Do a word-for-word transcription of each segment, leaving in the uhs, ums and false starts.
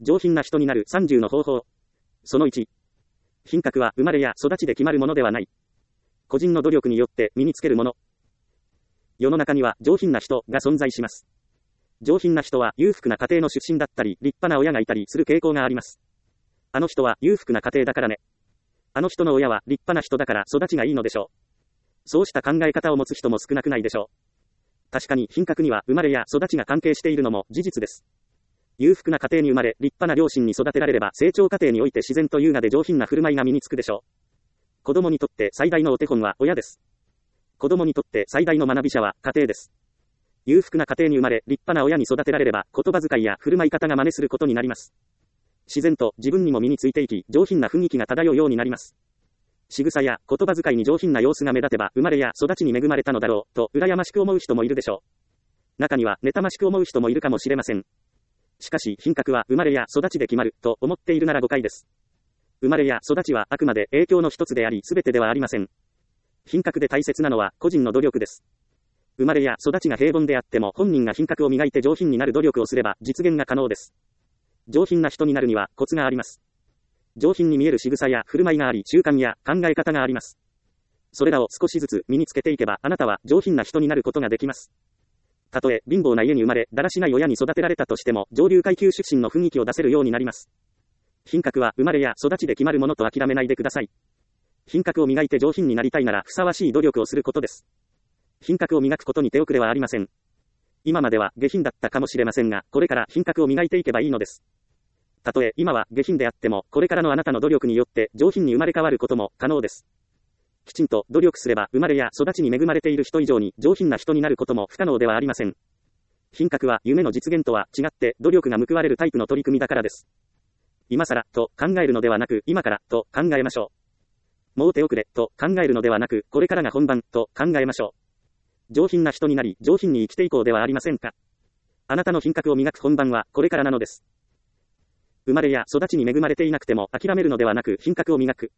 上品な人になるさんじゅうの方法。そのいち。品格は生まれや育ちで決まるものではない。個人の努力によって身につけるもの。世の中には上品な人が存在します。上品な人は裕福な家庭の出身だったり、立派な親がいたりする傾向があります。あの人は裕福な家庭だからね。あの人の親は立派な人だから育ちがいいのでしょう。そうした考え方を持つ人も少なくないでしょう。確かに品格には生まれや育ちが関係しているのも事実です。裕福な家庭に生まれ、立派な両親に育てられれば、成長過程において自然と優雅で上品な振る舞いが身につくでしょう。子供にとって最大のお手本は親です。子供にとって最大の学び者は家庭です。裕福な家庭に生まれ、立派な親に育てられれば、言葉遣いや振る舞い方が真似することになります。自然と自分にも身についていき、上品な雰囲気が漂うようになります。仕草や言葉遣いに上品な様子が目立てば、生まれや育ちに恵まれたのだろう、と羨ましく思う人もいるでしょう。中には、妬ましく思う人もいるかもしれません。しかし、品格は生まれや育ちで決まる、と思っているなら誤解です。生まれや育ちはあくまで影響の一つであり、すべてではありません。品格で大切なのは個人の努力です。生まれや育ちが平凡であっても、本人が品格を磨いて上品になる努力をすれば、実現が可能です。上品な人になるには、コツがあります。上品に見える仕草や振る舞いがあり、習慣や考え方があります。それらを少しずつ身につけていけば、あなたは上品な人になることができます。たとえ貧乏な家に生まれ、だらしない親に育てられたとしても、上流階級出身の雰囲気を出せるようになります。品格は生まれや育ちで決まるものと諦めないでください。品格を磨いて上品になりたいなら、ふさわしい努力をすることです。品格を磨くことに手遅れはありません。今までは下品だったかもしれませんが、これから品格を磨いていけばいいのです。たとえ今は下品であっても、これからのあなたの努力によって上品に生まれ変わることも可能です。きちんと努力すれば、生まれや育ちに恵まれている人以上に上品な人になることも不可能ではありません。品格は夢の実現とは違って努力が報われるタイプの取り組みだからです。今更と考えるのではなく、今からと考えましょう。もう手遅れと考えるのではなく、これからが本番と考えましょう。上品な人になり、上品に生きていこうではありませんか。あなたの品格を磨く本番はこれからなのです。生まれや育ちに恵まれていなくても諦めるのではなく、品格を磨く。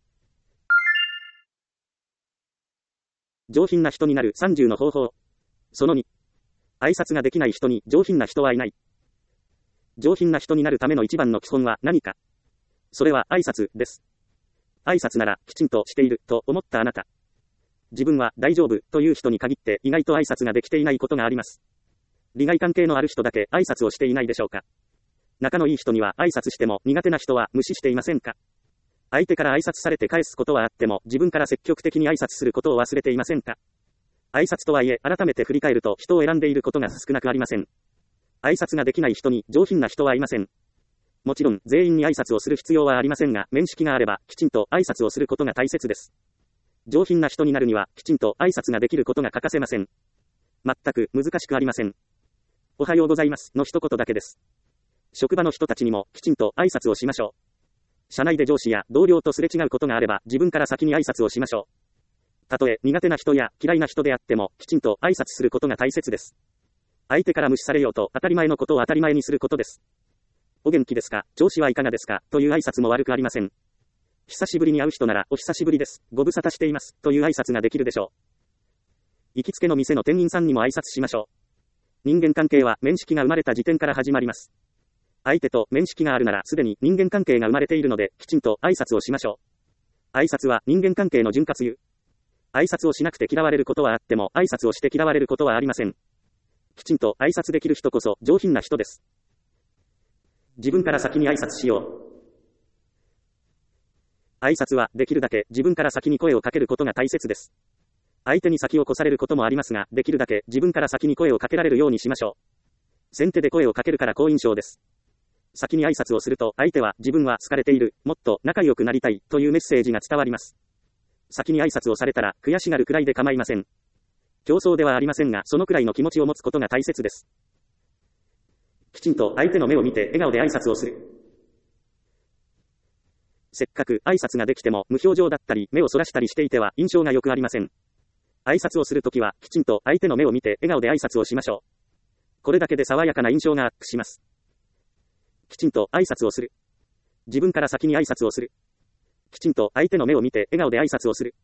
上品な人になるさんじゅうの方法。そのに。挨拶ができない人に上品な人はいない。上品な人になるための一番の基本は何か。それは挨拶です。挨拶ならきちんとしていると思ったあなた。自分は大丈夫という人に限って意外と挨拶ができていないことがあります。利害関係のある人だけ挨拶をしていないでしょうか。仲のいい人には挨拶しても苦手な人は無視していませんか。相手から挨拶されて返すことはあっても自分から積極的に挨拶することを忘れていませんか。挨拶とはいえ改めて振り返ると人を選んでいることが少なくありません。挨拶ができない人に上品な人はいません。もちろん全員に挨拶をする必要はありませんが、面識があればきちんと挨拶をすることが大切です。上品な人になるにはきちんと挨拶ができることが欠かせません。全く難しくありません。おはようございますの一言だけです。職場の人たちにもきちんと挨拶をしましょう。社内で上司や同僚とすれ違うことがあれば自分から先に挨拶をしましょう。たとえ苦手な人や嫌いな人であってもきちんと挨拶することが大切です。相手から無視されようと当たり前のことを当たり前にすることです。お元気ですか、調子はいかがですかという挨拶も悪くありません。久しぶりに会う人ならお久しぶりです、ご無沙汰していますという挨拶ができるでしょう。行きつけの店の店員さんにも挨拶しましょう。人間関係は面識が生まれた時点から始まります。相手と面識があるならすでに人間関係が生まれているのできちんと挨拶をしましょう。挨拶は人間関係の潤滑油。挨拶をしなくて嫌われることはあっても挨拶をして嫌われることはありません。きちんと挨拶できる人こそ上品な人です。自分から先に挨拶しよう。挨拶はできるだけ自分から先に声をかけることが大切です。相手に先を越されることもありますが、できるだけ自分から先に声をかけられるようにしましょう。先手で声をかけるから好印象です。先に挨拶をすると相手は自分は好かれている、もっと仲良くなりたいというメッセージが伝わります。先に挨拶をされたら悔しがるくらいで構いません。競争ではありませんが、そのくらいの気持ちを持つことが大切です。きちんと相手の目を見て笑顔で挨拶をする。せっかく挨拶ができても無表情だったり目をそらしたりしていては印象が良くありません。挨拶をするときはきちんと相手の目を見て笑顔で挨拶をしましょう。これだけで爽やかな印象がアップします。きちんと挨拶をする。自分から先に挨拶をする。きちんと相手の目を見て笑顔で挨拶をする。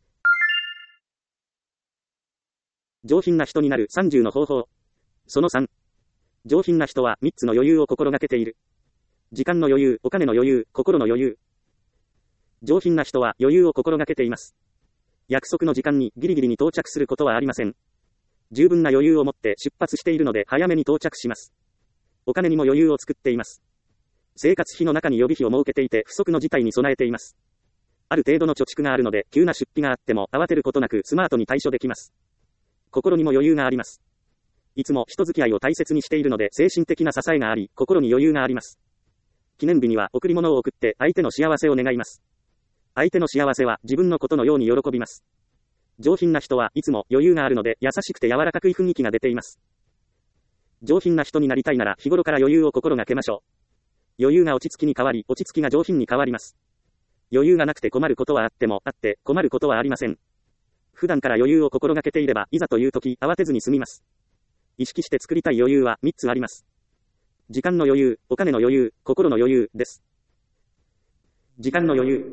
上品な人になるさんじゅうの方法。そのさん。上品な人はみっつの余裕を心がけている。 時間の余裕、お金の余裕、心の余裕。上品な人は余裕を心がけています。約束の時間にギリギリに到着することはありません。十分な余裕を持って出発しているので早めに到着します。お金にも余裕を作っています。生活費の中に予備費を設けていて不測の事態に備えています。ある程度の貯蓄があるので急な出費があっても慌てることなくスマートに対処できます。心にも余裕があります。いつも人付き合いを大切にしているので精神的な支えがあり、心に余裕があります。記念日には贈り物を贈って相手の幸せを願います。相手の幸せは自分のことのように喜びます。上品な人はいつも余裕があるので優しくて柔らかくい雰囲気が出ています。上品な人になりたいなら日頃から余裕を心がけましょう。余裕が落ち着きに変わり、落ち着きが上品に変わります。余裕がなくて困ることはあっても、あって困ることはありません。普段から余裕を心がけていれば、いざという時、慌てずに済みます。意識して作りたい余裕はみっつあります。時間の余裕、お金の余裕、心の余裕です。時間の余裕。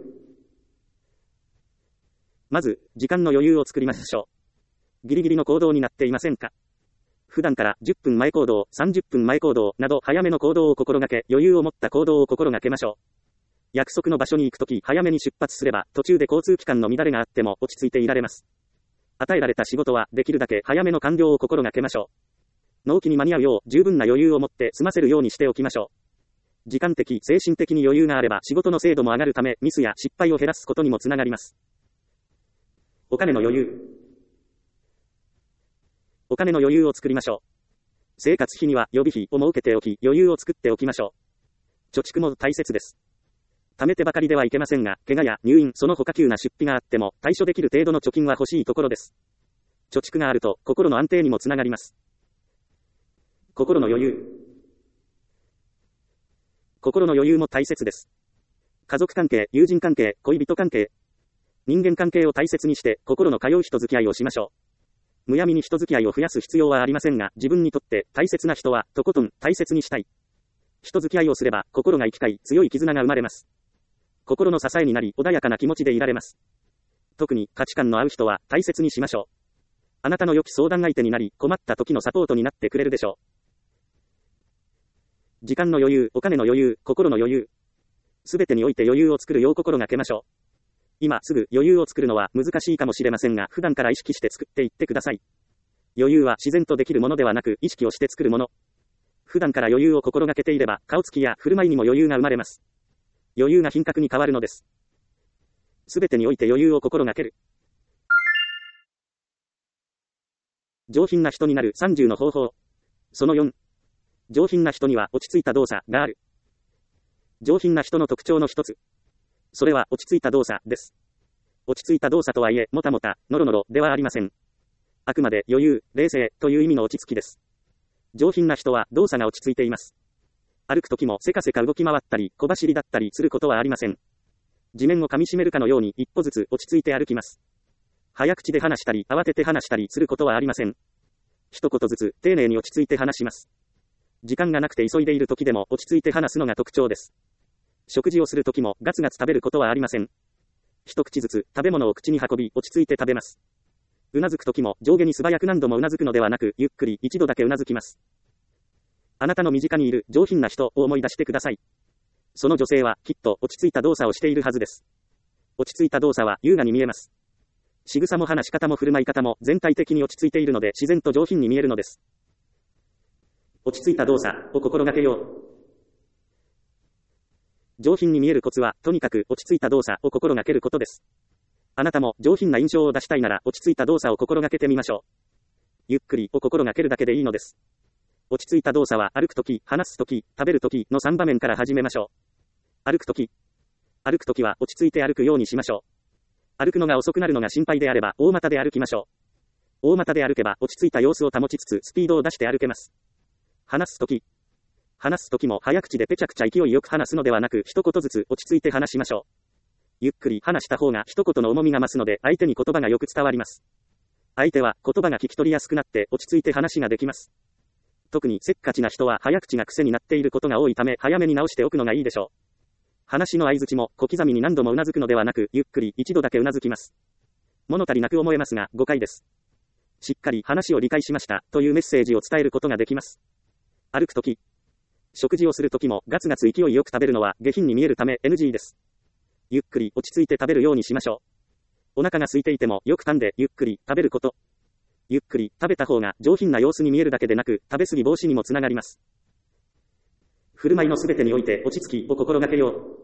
まず、時間の余裕を作りましょう。ギリギリの行動になっていませんか？普段からじゅっぷんまえ行動、さんじゅっぷんまえ行動など早めの行動を心がけ、余裕を持った行動を心がけましょう。約束の場所に行くとき早めに出発すれば、途中で交通機関の乱れがあっても落ち着いていられます。与えられた仕事はできるだけ早めの完了を心がけましょう。納期に間に合うよう十分な余裕を持って済ませるようにしておきましょう。時間的、精神的に余裕があれば仕事の精度も上がるためミスや失敗を減らすことにもつながります。お金の余裕。お金の余裕を作りましょう。生活費には予備費を設けておき、余裕を作っておきましょう。貯蓄も大切です。貯めてばかりではいけませんが、怪我や入院、その他急な出費があっても、対処できる程度の貯金は欲しいところです。貯蓄があると、心の安定にもつながります。心の余裕。心の余裕も大切です。家族関係、友人関係、恋人関係。人間関係を大切にして、心の通う人付き合いをしましょう。むやみに人付き合いを増やす必要はありませんが、自分にとって大切な人は、とことん大切にしたい。人付き合いをすれば、心が生き交い、強い絆が生まれます。心の支えになり、穏やかな気持ちでいられます。特に価値観の合う人は大切にしましょう。あなたの良き相談相手になり、困った時のサポートになってくれるでしょう。時間の余裕、お金の余裕、心の余裕。すべてにおいて余裕を作るよう心がけましょう。今すぐ余裕を作るのは難しいかもしれませんが、普段から意識して作っていってください。余裕は自然とできるものではなく、意識をして作るもの。普段から余裕を心がけていれば、顔つきや振る舞いにも余裕が生まれます。余裕が品格に変わるのです。すべてにおいて余裕を心がける。上品な人になるさんじゅうの方法。そのよん。上品な人には落ち着いた動作がある。上品な人の特徴の一つ。それは落ち着いた動作です。落ち着いた動作とはいえ、もたもた、のろのろではありません。あくまで余裕、冷静という意味の落ち着きです。上品な人は動作が落ち着いています。歩くときもせかせか動き回ったり、小走りだったりすることはありません。地面を噛み締めるかのように一歩ずつ落ち着いて歩きます。早口で話したり、慌てて話したりすることはありません。一言ずつ丁寧に落ち着いて話します。時間がなくて急いでいる時でも落ち着いて話すのが特徴です。食事をするときもガツガツ食べることはありません。一口ずつ食べ物を口に運び落ち着いて食べます。うなずくときも上下に素早く何度もうなずくのではなく、ゆっくり一度だけうなずきます。あなたの身近にいる上品な人を思い出してください。その女性はきっと落ち着いた動作をしているはずです。落ち着いた動作は優雅に見えます。仕草も話し方も振る舞い方も全体的に落ち着いているので自然と上品に見えるのです。落ち着いた動作を心がけよう。上品に見えるコツは、とにかく落ち着いた動作を心がけることです。あなたも上品な印象を出したいなら落ち着いた動作を心がけてみましょう。ゆっくりを心がけるだけでいいのです。落ち着いた動作は歩くとき、話すとき、食べるときのさん場面から始めましょう。歩くとき。歩くときは落ち着いて歩くようにしましょう。歩くのが遅くなるのが心配であれば大股で歩きましょう。大股で歩けば落ち着いた様子を保ちつつスピードを出して歩けます。話すとき。話すときも早口でぺちゃくちゃ勢いよく話すのではなく一言ずつ落ち着いて話しましょう。ゆっくり話した方が一言の重みが増すので相手に言葉がよく伝わります。相手は言葉が聞き取りやすくなって落ち着いて話ができます。特にせっかちな人は早口が癖になっていることが多いため早めに直しておくのがいいでしょう。話の相槌も小刻みに何度もうなずくのではなくゆっくり一度だけうなずきます。物足りなく思えますが誤解です。しっかり話を理解しましたというメッセージを伝えることができます。歩くとき。 食事をするときもガツガツ勢いよく食べるのは下品に見えるため エヌジー です。ゆっくり落ち着いて食べるようにしましょう。お腹が空いていてもよく噛んでゆっくり食べること。ゆっくり食べた方が上品な様子に見えるだけでなく、食べ過ぎ防止にもつながります。振る舞いのすべてにおいて落ち着きを心がけよう。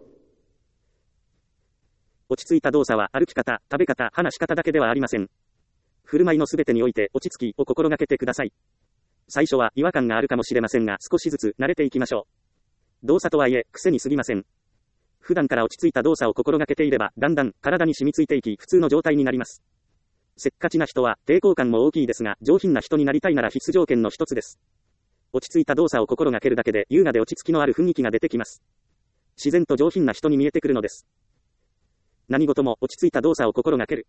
落ち着いた動作は歩き方、食べ方、話し方だけではありません。振る舞いのすべてにおいて落ち着きを心がけてください。最初は違和感があるかもしれませんが、少しずつ慣れていきましょう。動作とはいえ、癖に過ぎません。普段から落ち着いた動作を心がけていれば、だんだん体に染みついていき、普通の状態になります。せっかちな人は抵抗感も大きいですが、上品な人になりたいなら必須条件の一つです。落ち着いた動作を心がけるだけで、優雅で落ち着きのある雰囲気が出てきます。自然と上品な人に見えてくるのです。何事も落ち着いた動作を心がける。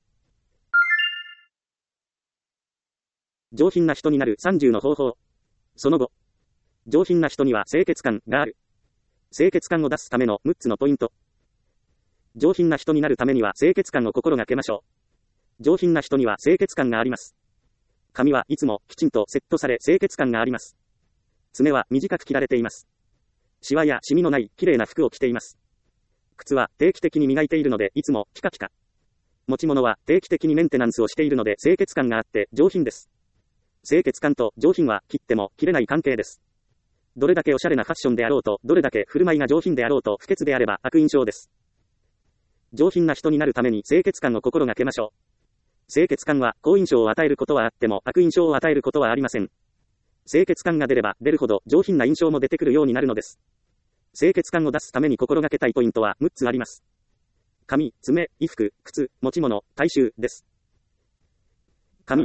上品な人になるさんじゅうの方法。その後、上品な人には清潔感がある。清潔感を出すためのむっつのポイント。上品な人になるためには清潔感を心がけましょう。上品な人には清潔感があります。髪はいつもきちんとセットされ清潔感があります。爪は短く切られています。シワやシミのない綺麗な服を着ています。靴は定期的に磨いているのでいつもピカピカ。持ち物は定期的にメンテナンスをしているので清潔感があって上品です。清潔感と上品は切っても切れない関係です。どれだけおしゃれなファッションであろうと、どれだけ振る舞いが上品であろうと不潔であれば悪印象です。上品な人になるために清潔感を心がけましょう。清潔感は好印象を与えることはあっても悪印象を与えることはありません。清潔感が出れば出るほど上品な印象も出てくるようになるのです。清潔感を出すために心がけたいポイントはむっつあります。髪、爪、衣服、靴、持ち物、体臭です。髪。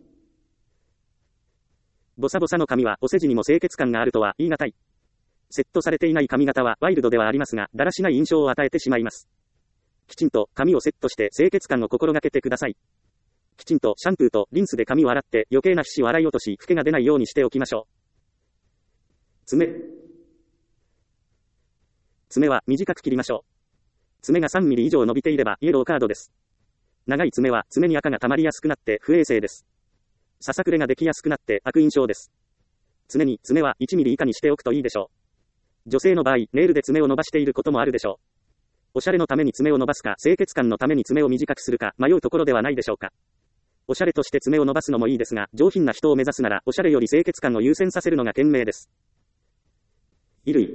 ボサボサの髪はお世辞にも清潔感があるとは言い難い。セットされていない髪型はワイルドではありますが、だらしない印象を与えてしまいます。きちんと髪をセットして清潔感を心がけてください。きちんとシャンプーとリンスで髪を洗って余計な皮脂を洗い落とし、フケが出ないようにしておきましょう。爪。爪は短く切りましょう。爪がさんミリ以上伸びていればイエローカードです。長い爪は爪に赤が溜まりやすくなって不衛生です。ささくれができやすくなって悪印象です。常に爪はいちミリ以下にしておくといいでしょう。女性の場合、ネイルで爪を伸ばしていることもあるでしょう。おしゃれのために爪を伸ばすか、清潔感のために爪を短くするか、迷うところではないでしょうか。おしゃれとして爪を伸ばすのもいいですが、上品な人を目指すなら、おしゃれより清潔感を優先させるのが賢明です。衣類。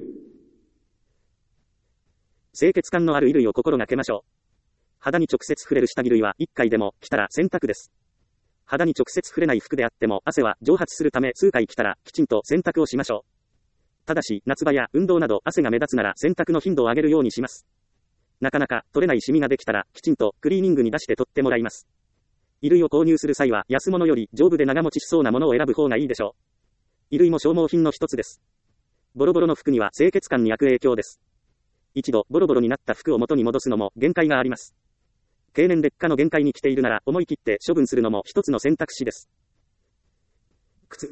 清潔感のある衣類を心がけましょう。肌に直接触れる下着類はいっかいでも着たら洗濯です。肌に直接触れない服であっても汗は蒸発するため数回着たらきちんと洗濯をしましょう。ただし夏場や運動など汗が目立つなら洗濯の頻度を上げるようにします。なかなか取れないシミができたらきちんとクリーニングに出して取ってもらいます。衣類を購入する際は安物より丈夫で長持ちしそうなものを選ぶ方がいいでしょう。衣類も消耗品の一つです。ボロボロの服には清潔感に悪影響です。一度ボロボロになった服を元に戻すのも限界があります。経年劣化の限界に来ているなら思い切って処分するのも一つの選択肢です。靴。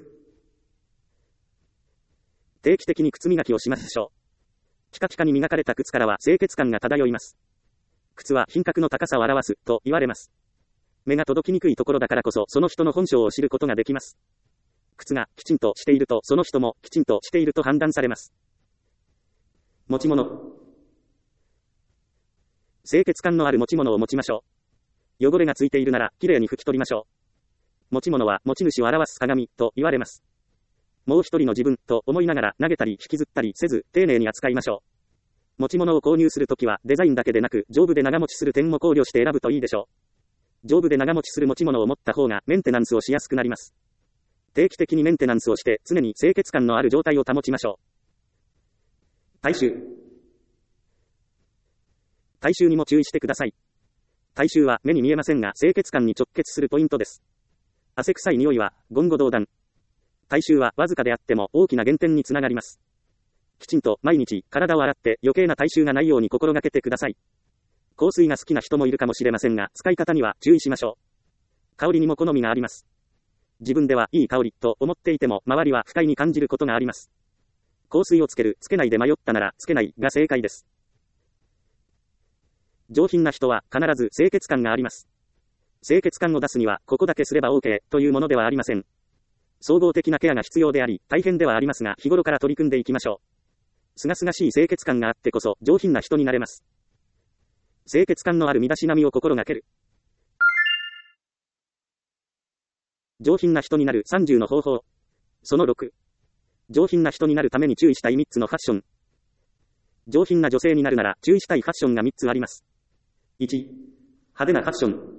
定期的に靴磨きをしましょう。ピカピカに磨かれた靴からは清潔感が漂います。靴は品格の高さを表すと言われます。目が届きにくいところだからこそその人の本性を知ることができます。靴がきちんとしているとその人もきちんとしていると判断されます。持ち物。清潔感のある持ち物を持ちましょう。汚れがついているならきれいに拭き取りましょう。持ち物は持ち主を表す鏡と言われます。もう一人の自分と思いながら投げたり引きずったりせず丁寧に扱いましょう。持ち物を購入するときはデザインだけでなく丈夫で長持ちする点も考慮して選ぶといいでしょう。丈夫で長持ちする持ち物を持った方がメンテナンスをしやすくなります。定期的にメンテナンスをして常に清潔感のある状態を保ちましょう。体臭。体臭にも注意してください。体臭は目に見えませんが清潔感に直結するポイントです。汗臭い匂いは言語道断。体臭はわずかであっても大きな減点につながります。きちんと毎日体を洗って余計な体臭がないように心がけてください。香水が好きな人もいるかもしれませんが使い方には注意しましょう。香りにも好みがあります。自分ではいい香りと思っていても周りは不快に感じることがあります。香水をつけるつけないで迷ったならつけないが正解です。上品な人は必ず清潔感があります。清潔感を出すにはここだけすれば OK というものではありません。総合的なケアが必要であり大変ではありますが日頃から取り組んでいきましょう。 すがすがしい清潔感があってこそ上品な人になれます。清潔感のある身だしなみを心がける。上品な人になるさんじゅうの方法。そのろく。上品な人になるために注意したいみっつのファッション。上品な女性になるなら注意したいファッションがみっつあります。いち、派手なファッション。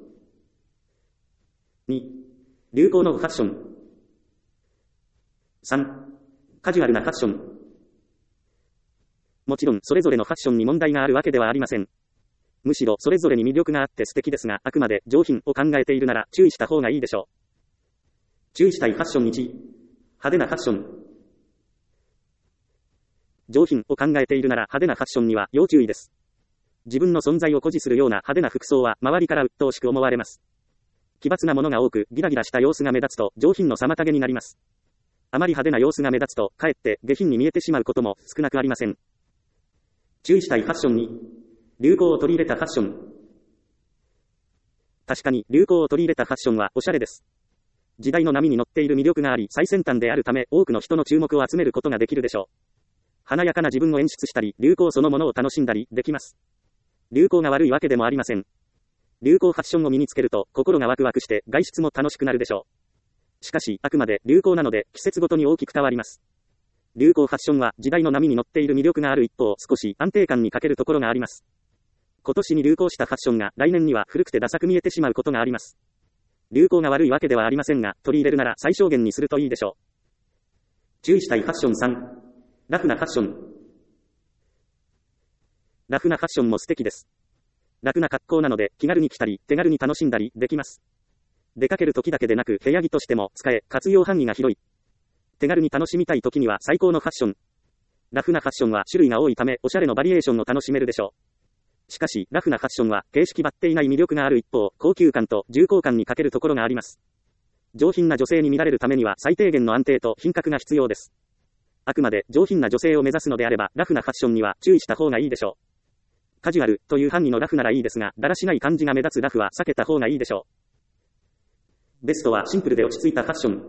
に、流行のファッション。さん、カジュアルなファッション。もちろんそれぞれのファッションに問題があるわけではありません。むしろそれぞれに魅力があって素敵ですが、あくまで上品を考えているなら注意した方がいいでしょう。注意したいファッションいち、派手なファッション。上品を考えているなら派手なファッションには要注意です。自分の存在を誇示するような派手な服装は周りから鬱陶しく思われます。奇抜なものが多くギラギラした様子が目立つと上品の妨げになります。あまり派手な様子が目立つとかえって下品に見えてしまうことも少なくありません。注意したいファッションに、流行を取り入れたファッション。確かに流行を取り入れたファッションはおしゃれです。時代の波に乗っている魅力があり最先端であるため多くの人の注目を集めることができるでしょう。華やかな自分を演出したり流行そのものを楽しんだりできます。流行が悪いわけでもありません。流行ファッションを身につけると心がワクワクして外出も楽しくなるでしょう。しかしあくまで流行なので季節ごとに大きく変わります。流行ファッションは時代の波に乗っている魅力がある一方少し安定感に欠けるところがあります。今年に流行したファッションが来年には古くてダサく見えてしまうことがあります。流行が悪いわけではありませんが取り入れるなら最小限にするといいでしょう。注意したいファッションさん、ラフなファッション。ラフなファッションも素敵です。楽な格好なので気軽に着たり手軽に楽しんだりできます。出かける時だけでなく部屋着としても使え活用範囲が広い。手軽に楽しみたい時には最高のファッション。ラフなファッションは種類が多いためおしゃれのバリエーションを楽しめるでしょう。しかしラフなファッションは形式ばっていない魅力がある一方高級感と重厚感に欠けるところがあります。上品な女性に見られるためには最低限の安定と品格が必要です。あくまで上品な女性を目指すのであればラフなファッションには注意した方がいいでしょう。カジュアルという範囲のラフならいいですがだらしない感じが目立つラフは避けた方がいいでしょう。ベストはシンプルで落ち着いたファッション。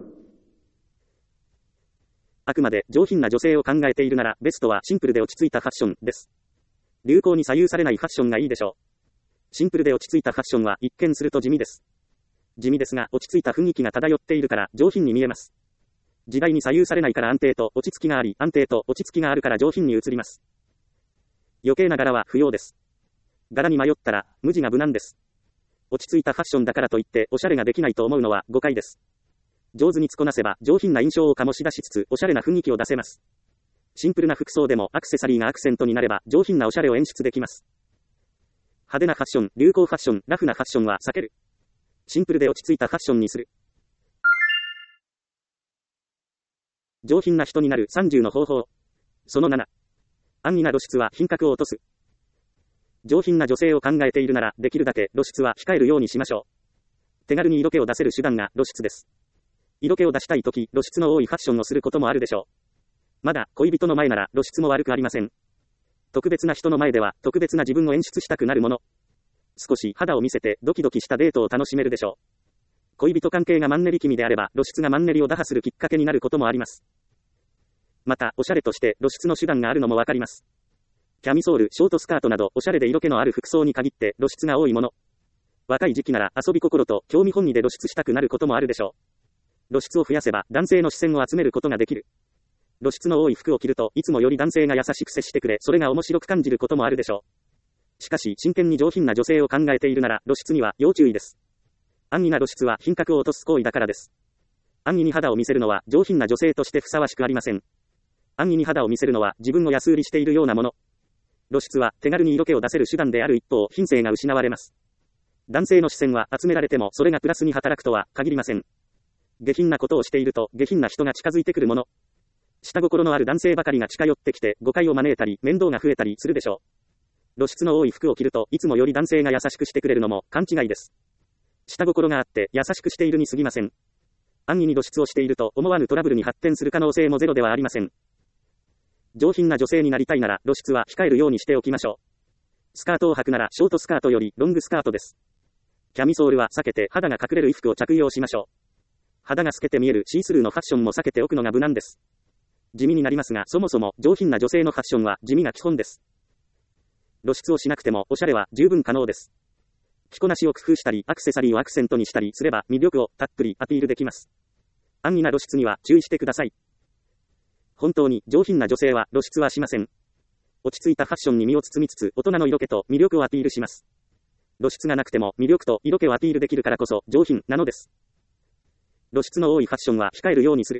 あくまで上品な女性を考えているならベストはシンプルで落ち着いたファッションです。流行に左右されないファッションがいいでしょう。シンプルで落ち着いたファッションは一見すると地味です。地味ですが落ち着いた雰囲気が漂っているから上品に見えます。時代に左右されないから安定と落ち着きがあり安定と落ち着きがあるから上品に映ります。余計な柄は不要です。柄に迷ったら無地が無難です。落ち着いたファッションだからといっておしゃれができないと思うのは誤解です。上手に着こなせば上品な印象を醸し出しつつおしゃれな雰囲気を出せます。シンプルな服装でもアクセサリーがアクセントになれば上品なおしゃれを演出できます。派手なファッション、流行ファッション、ラフなファッションは避ける。シンプルで落ち着いたファッションにする。上品な人になるさんじゅうの方法。そのなな。安易な露出は品格を落とす。上品な女性を考えているならできるだけ露出は控えるようにしましょう。手軽に色気を出せる手段が露出です。色気を出したいとき露出の多いファッションをすることもあるでしょう。まだ恋人の前なら露出も悪くありません。特別な人の前では特別な自分を演出したくなるもの。少し肌を見せてドキドキしたデートを楽しめるでしょう。恋人関係がマンネリ気味であれば露出がマンネリを打破するきっかけになることもあります。またおしゃれとして露出の手段があるのもわかります。キャミソール、ショートスカートなどおしゃれで色気のある服装に限って露出が多いもの。若い時期なら遊び心と興味本位で露出したくなることもあるでしょう。露出を増やせば男性の視線を集めることができる。露出の多い服を着るといつもより男性が優しく接してくれそれが面白く感じることもあるでしょう。しかし真剣に上品な女性を考えているなら露出には要注意です。安易な露出は品格を落とす行為だからです。安易に肌を見せるのは上品な女性としてふさわしくありません。安易に肌を見せるのは自分を安売りしているようなもの。露出は手軽に色気を出せる手段である一方品性が失われます。男性の視線は集められてもそれがプラスに働くとは限りません。下品なことをしていると下品な人が近づいてくるもの。下心のある男性ばかりが近寄ってきて誤解を招いたり面倒が増えたりするでしょう。露出の多い服を着るといつもより男性が優しくしてくれるのも勘違いです。下心があって優しくしているに過ぎません。安易に露出をしていると思わぬトラブルに発展する可能性もゼロではありません。上品な女性になりたいなら露出は控えるようにしておきましょう。スカートを履くならショートスカートよりロングスカートです。キャミソールは避けて肌が隠れる衣服を着用しましょう。肌が透けて見えるシースルーのファッションも避けておくのが無難です。 地味になりますが、そもそも上品な女性のファッションは地味が基本です。露出をしなくてもおしゃれは十分可能です。着こなしを工夫したり、アクセサリーをアクセントにしたりすれば魅力をたっぷりアピールできます。安易な露出には注意してください。本当に上品な女性は露出はしません。落ち着いたファッションに身を包みつつ、大人の色気と魅力をアピールします。露出がなくても魅力と色気をアピールできるからこそ上品なのです。露出の多いファッションは控えるようにする。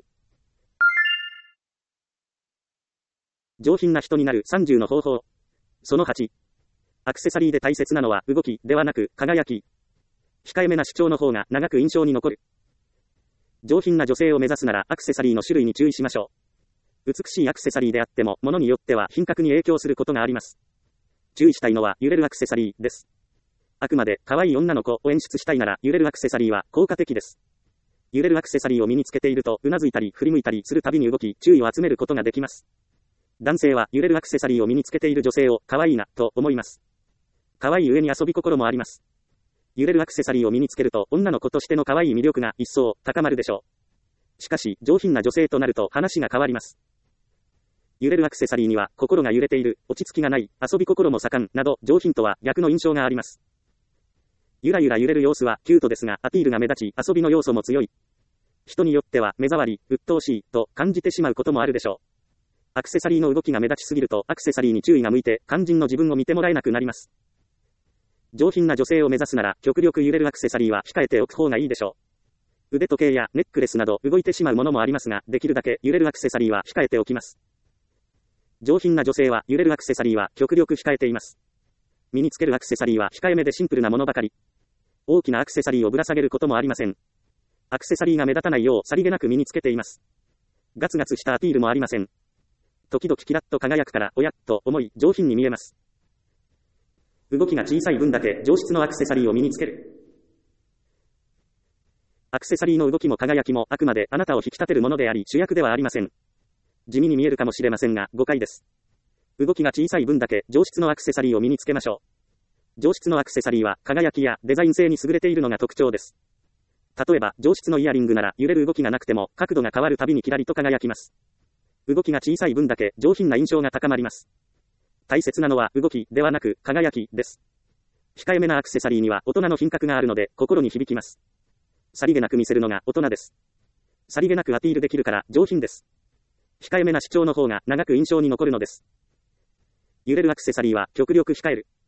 上品な人になるさんじゅうの方法。そのはち。アクセサリーで大切なのは動きではなく輝き。控えめな主張の方が長く印象に残る。上品な女性を目指すならアクセサリーの種類に注意しましょう。美しいアクセサリーであっても物によっては品格に影響することがあります。注意したいのは揺れるアクセサリーです。あくまで可愛い女の子を演出したいなら揺れるアクセサリーは効果的です。揺れるアクセサリーを身につけているとうなずいたり振り向いたりするたびに動き注意を集めることができます。男性は揺れるアクセサリーを身につけている女性を可愛いなと思います。可愛い上に遊び心もあります。揺れるアクセサリーを身につけると女の子としての可愛い魅力が一層高まるでしょう。しかし上品な女性となると話が変わります。揺れるアクセサリーには心が揺れている、落ち着きがない、遊び心も盛んなど上品とは逆の印象があります。ゆらゆら揺れる様子はキュートですがアピールが目立ち遊びの要素も強い。人によっては目障り、鬱陶しいと感じてしまうこともあるでしょう。アクセサリーの動きが目立ちすぎるとアクセサリーに注意が向いて肝心の自分を見てもらえなくなります。上品な女性を目指すなら極力揺れるアクセサリーは控えておく方がいいでしょう。腕時計やネックレスなど動いてしまうものもありますが、できるだけ揺れるアクセサリーは控えておきます。上品な女性は揺れるアクセサリーは極力控えています。身につけるアクセサリーは控えめでシンプルなものばかり。大きなアクセサリーをぶら下げることもありません。アクセサリーが目立たないようさりげなく身につけています。ガツガツしたアピールもありません。時々キラッと輝くからおやっと思い上品に見えます。動きが小さい分だけ上質のアクセサリーを身につける。アクセサリーの動きも輝きもあくまであなたを引き立てるものであり主役ではありません。地味に見えるかもしれませんが誤解です。動きが小さい分だけ上質のアクセサリーを身につけましょう。上質のアクセサリーは輝きやデザイン性に優れているのが特徴です。例えば上質のイヤリングなら揺れる動きがなくても角度が変わるたびにキラリと輝きます。動きが小さい分だけ上品な印象が高まります。大切なのは動きではなく輝きです。控えめなアクセサリーには大人の品格があるので心に響きます。さりげなく見せるのが大人です。さりげなくアピールできるから上品です。控えめな主張の方が長く印象に残るのです。揺れるアクセサリーは極力控える。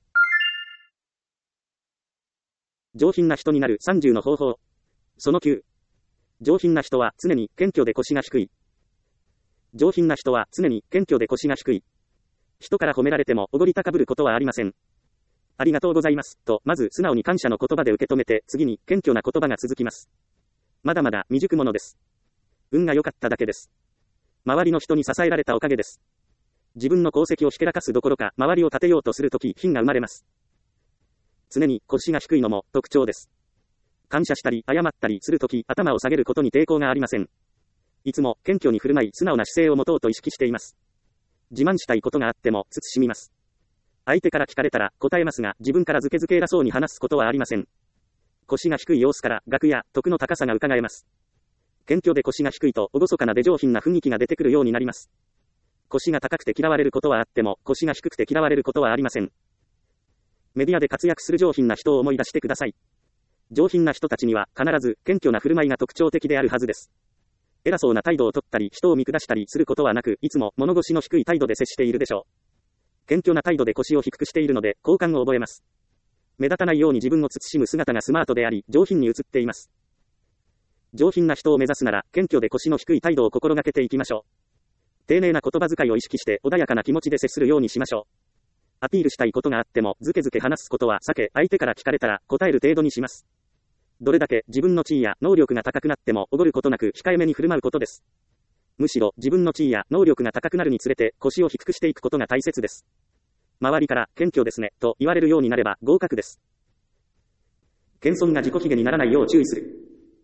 上品な人になるさんじゅうの方法。そのきゅう。上品な人は常に謙虚で腰が低い。上品な人は常に謙虚で腰が低い。人から褒められてもおごり高ぶることはありません。ありがとうございます、と、まず素直に感謝の言葉で受け止めて、次に謙虚な言葉が続きます。まだまだ未熟者です。運が良かっただけです。周りの人に支えられたおかげです。自分の功績をひけらかすどころか、周りを立てようとするとき、品が生まれます。常に腰が低いのも特徴です。感謝したり、謝ったりするとき、頭を下げることに抵抗がありません。いつも謙虚に振る舞い、素直な姿勢を持とうと意識しています。自慢したいことがあっても慎みます。相手から聞かれたら答えますが、自分からずけずけ偉そうに話すことはありません。腰が低い様子から学や徳の高さが伺えます。謙虚で腰が低いと厳かなで上品な雰囲気が出てくるようになります。腰が高くて嫌われることはあっても、腰が低くて嫌われることはありません。メディアで活躍する上品な人を思い出してください。上品な人たちには必ず謙虚な振る舞いが特徴的であるはずです。偉そうな態度をとったり人を見下したりすることはなく、いつも物腰の低い態度で接しているでしょう。謙虚な態度で腰を低くしているので好感を覚えます。目立たないように自分を慎む姿がスマートであり上品に映っています。上品な人を目指すなら謙虚で腰の低い態度を心がけていきましょう。丁寧な言葉遣いを意識して穏やかな気持ちで接するようにしましょう。アピールしたいことがあってもずけずけ話すことは避け、相手から聞かれたら答える程度にします。どれだけ自分の地位や能力が高くなってもおごることなく控えめに振る舞うことです。むしろ自分の地位や能力が高くなるにつれて腰を低くしていくことが大切です。周りから謙虚ですねと言われるようになれば合格です。謙遜が自己卑下にならないよう注意する。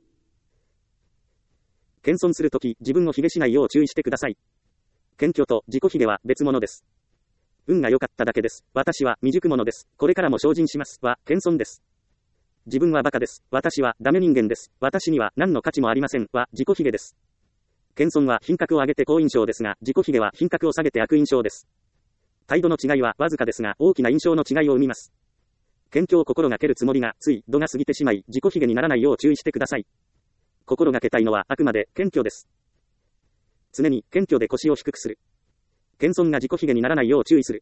謙遜するとき自分を卑下しないよう注意してください。謙虚と自己卑下は別物です。運が良かっただけです。私は未熟者です。これからも精進しますは謙遜です。自分はバカです。私はダメ人間です。私には何の価値もありませんは自己卑下です。 謙遜は品格を上げて好印象ですが、自己卑下は品格を下げて悪印象です。態度の違いはわずかですが、大きな印象の違いを生みます。謙虚を心がけるつもりが、つい、度が過ぎてしまい、自己卑下にならないよう注意してください。心がけたいのは、あくまで、謙虚です。常に、謙虚で腰を低くする。謙遜が自己卑下にならないよう注意する。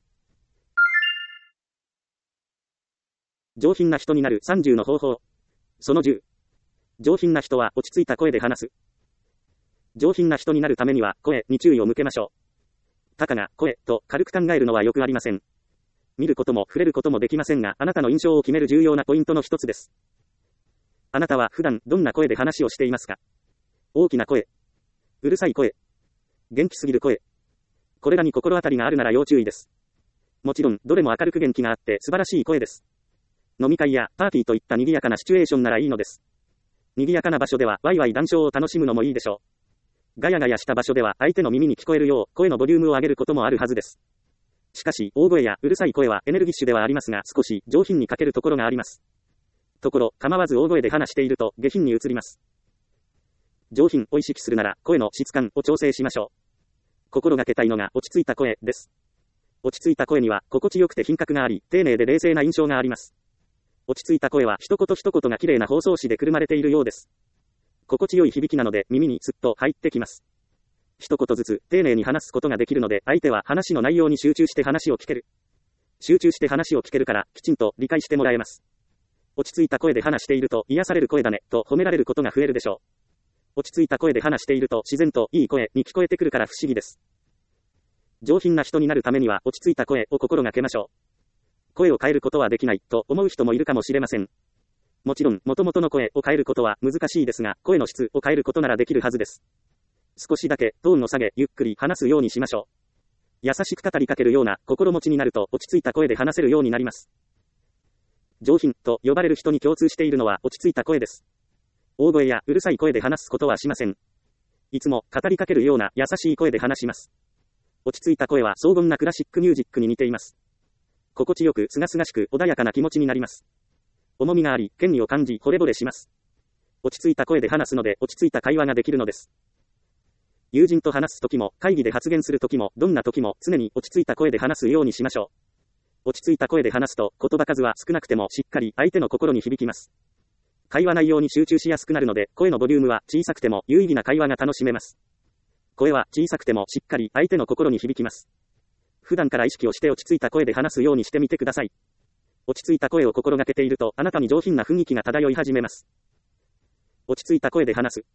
上品な人になるさんじゅうの方法。そのじゅう。上品な人は落ち着いた声で話す。上品な人になるためには、声に注意を向けましょう。たかが、声と軽く考えるのはよくありません。見ることも触れることもできませんが、あなたの印象を決める重要なポイントの一つです。あなたは普段どんな声で話をしていますか？大きな声、うるさい声、元気すぎる声。これらに心当たりがあるなら要注意です。もちろん、どれも明るく元気があって素晴らしい声です。飲み会やパーティーといった賑やかなシチュエーションならいいのです。賑やかな場所ではワイワイ談笑を楽しむのもいいでしょう。ガヤガヤした場所では相手の耳に聞こえるよう声のボリュームを上げることもあるはずです。しかし、大声やうるさい声はエネルギッシュではありますが、少し上品に欠けるところがあります。ところ、構わず大声で話していると下品に移ります。上品を意識するなら、声の質感を調整しましょう。心がけたいのが落ち着いた声です。落ち着いた声には心地よくて品格があり、丁寧で冷静な印象があります。落ち着いた声は一言一言が綺麗な包装紙でくるまれているようです。心地よい響きなので耳にスッと入ってきます。一言ずつ丁寧に話すことができるので、相手は話の内容に集中して話を聞ける。集中して話を聞けるから、きちんと理解してもらえます。落ち着いた声で話していると、癒される声だね、と褒められることが増えるでしょう。落ち着いた声で話していると、自然といい声に聞こえてくるから不思議です。上品な人になるためには、落ち着いた声を心がけましょう。声を変えることはできない、と思う人もいるかもしれません。もちろん、元々の声を変えることは難しいですが、声の質を変えることならできるはずです。少しだけトーンを下げ、ゆっくり話すようにしましょう。優しく語りかけるような心持ちになると、落ち着いた声で話せるようになります。上品と呼ばれる人に共通しているのは落ち着いた声です。大声やうるさい声で話すことはしません。いつも語りかけるような優しい声で話します。落ち着いた声は荘厳なクラシックミュージックに似ています。心地よく、すがすがしく、穏やかな気持ちになります。重みがあり、権威を感じ、惚れ惚れします。落ち着いた声で話すので、落ち着いた会話ができるのです。友人と話すときも、会議で発言するときも、どんなときも、常に落ち着いた声で話すようにしましょう。落ち着いた声で話すと、言葉数は少なくてもしっかり相手の心に響きます。会話内容に集中しやすくなるので、声のボリュームは小さくても有意義な会話が楽しめます。声は小さくてもしっかり相手の心に響きます。普段から意識をして落ち着いた声で話すようにしてみてください。落ち着いた声を心がけていると、あなたに上品な雰囲気が漂い始めます。落ち着いた声で話す。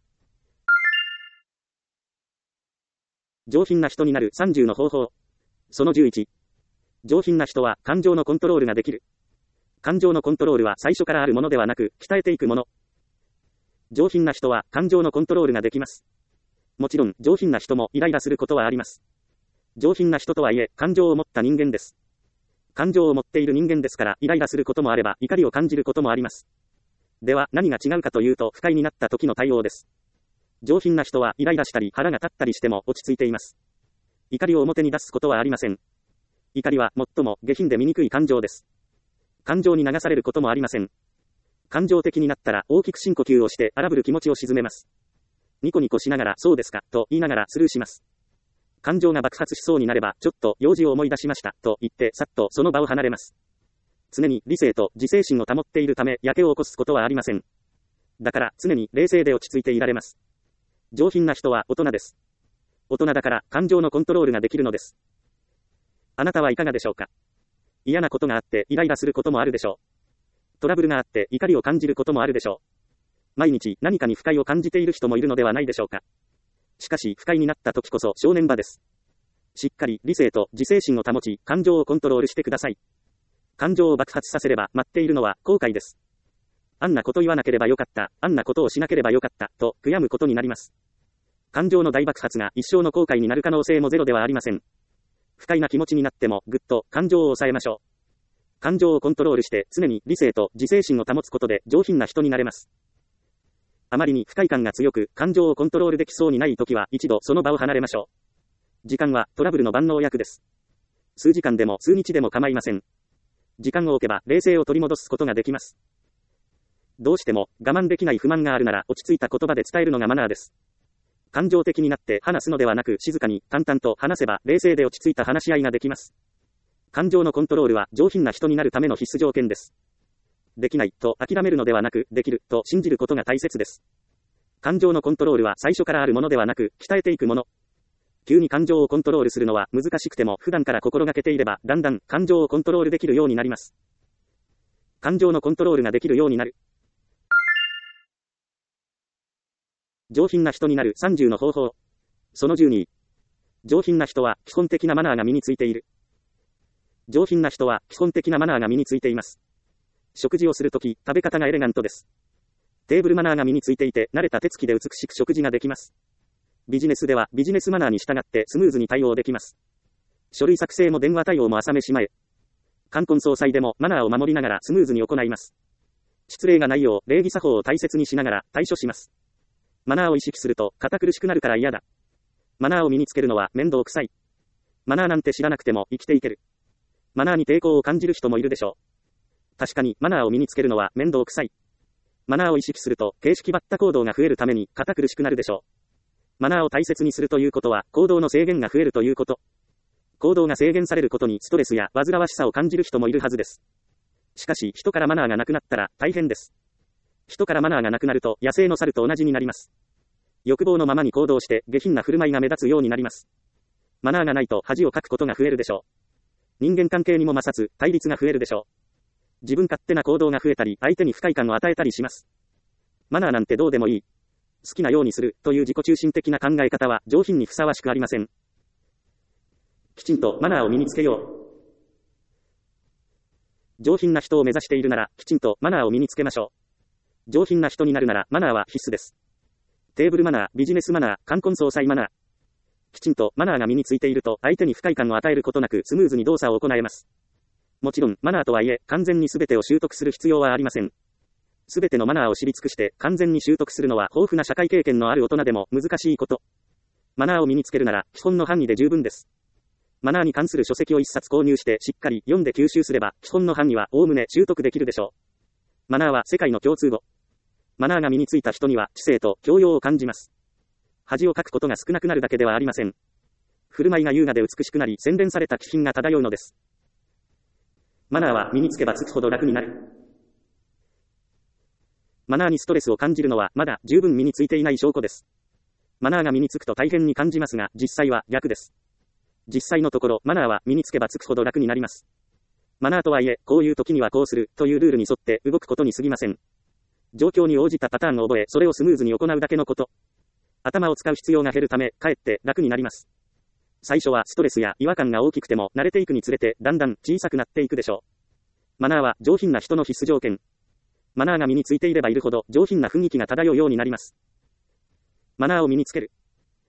上品な人になるさんじゅうの方法。そのじゅういち。上品な人は感情のコントロールができる。感情のコントロールは最初からあるものではなく、鍛えていくもの。上品な人は感情のコントロールができます。もちろん、上品な人もイライラすることはあります。上品な人とはいえ、感情を持った人間です。感情を持っている人間ですから、イライラすることもあれば、怒りを感じることもあります。では、何が違うかというと、不快になった時の対応です。上品な人はイライラしたり腹が立ったりしても落ち着いています。怒りを表に出すことはありません。怒りは最も下品で醜い感情です。感情に流されることもありません。感情的になったら大きく深呼吸をして荒ぶる気持ちを鎮めます。ニコニコしながらそうですかと言いながらスルーします。感情が爆発しそうになればちょっと用事を思い出しましたと言ってさっとその場を離れます。常に理性と自制心を保っているためやけを起こすことはありません。だから常に冷静で落ち着いていられます。上品な人は大人です。大人だから感情のコントロールができるのです。あなたはいかがでしょうか。嫌なことがあってイライラすることもあるでしょう。トラブルがあって怒りを感じることもあるでしょう。毎日何かに不快を感じている人もいるのではないでしょうか。しかし不快になった時こそ正念場です。しっかり理性と自制心を保ち、感情をコントロールしてください。感情を爆発させれば待っているのは後悔です。あんなこと言わなければよかった、あんなことをしなければよかった、と悔やむことになります。感情の大爆発が一生の後悔になる可能性もゼロではありません。不快な気持ちになってもぐっと感情を抑えましょう。感情をコントロールして常に理性と自制心を保つことで上品な人になれます。あまりに不快感が強く感情をコントロールできそうにないときは一度その場を離れましょう。時間はトラブルの万能薬です。数時間でも数日でも構いません。時間を置けば冷静を取り戻すことができます。どうしても我慢できない不満があるなら落ち着いた言葉で伝えるのがマナーです。 感情的になって話すのではなく静かに淡々と話せば冷静で落ち着いた話し合いができます。感情のコントロールは上品な人になるための必須条件です。できないと諦めるのではなくできると信じることが大切です。感情のコントロールは最初からあるものではなく鍛えていくもの。急に感情をコントロールするのは難しくても普段から心がけていればだんだん感情をコントロールできるようになります。感情のコントロールができるようになる。上品な人になるさんじゅうの方法。そのじゅうに。上品な人は基本的なマナーが身についている。上品な人は基本的なマナーが身についています。食事をするとき、食べ方がエレガントです。テーブルマナーが身についていて、慣れた手つきで美しく食事ができます。ビジネスではビジネスマナーに従ってスムーズに対応できます。書類作成も電話対応も朝飯前。冠婚葬祭でもマナーを守りながらスムーズに行います。失礼がないよう礼儀作法を大切にしながら対処します。マナーを意識すると堅苦しくなるから嫌だ。マナーを身につけるのは面倒くさい。マナーなんて知らなくても生きていける。マナーに抵抗を感じる人もいるでしょう。確かにマナーを身につけるのは面倒くさい。マナーを意識すると形式ばった行動が増えるために堅苦しくなるでしょう。マナーを大切にするということは行動の制限が増えるということ。行動が制限されることにストレスや煩わしさを感じる人もいるはずです。しかし人からマナーがなくなったら大変です。人からマナーがなくなると野生の猿と同じになります。欲望のままに行動して下品な振る舞いが目立つようになります。マナーがないと恥をかくことが増えるでしょう。人間関係にも摩擦、対立が増えるでしょう。自分勝手な行動が増えたり、相手に不快感を与えたりします。マナーなんてどうでもいい。好きなようにするという自己中心的な考え方は上品にふさわしくありません。きちんとマナーを身につけよう。上品な人を目指しているなら、きちんとマナーを身につけましょう。上品な人になるなら、マナーは必須です。テーブルマナー、ビジネスマナー、冠婚葬祭マナー。きちんとマナーが身についていると、相手に不快感を与えることなくスムーズに動作を行えます。もちろん、マナーとはいえ、完全に全てを習得する必要はありません。全てのマナーを知り尽くして、完全に習得するのは豊富な社会経験のある大人でも難しいこと。マナーを身につけるなら、基本の範囲で十分です。マナーに関する書籍を一冊購入してしっかり読んで吸収すれば、基本の範囲はおおむね習得できるでしょう。マナーは世界の共通語。マナーが身についた人には知性と教養を感じます。恥をかくことが少なくなるだけではありません。振る舞いが優雅で美しくなり、洗練された気品が漂うのです。マナーは身につけばつくほど楽になる。マナーにストレスを感じるのはまだ十分身についていない証拠です。マナーが身につくと大変に感じますが、実際は逆です。実際のところ、マナーは身につけばつくほど楽になります。マナーとはいえ、こういう時にはこうするというルールに沿って動くことに過ぎません。状況に応じたパターンを覚え、それをスムーズに行うだけのこと。頭を使う必要が減るため、かえって楽になります。最初はストレスや違和感が大きくても、慣れていくにつれて、だんだん小さくなっていくでしょう。マナーは上品な人の必須条件。マナーが身についていればいるほど、上品な雰囲気が漂うようになります。マナーを身につける。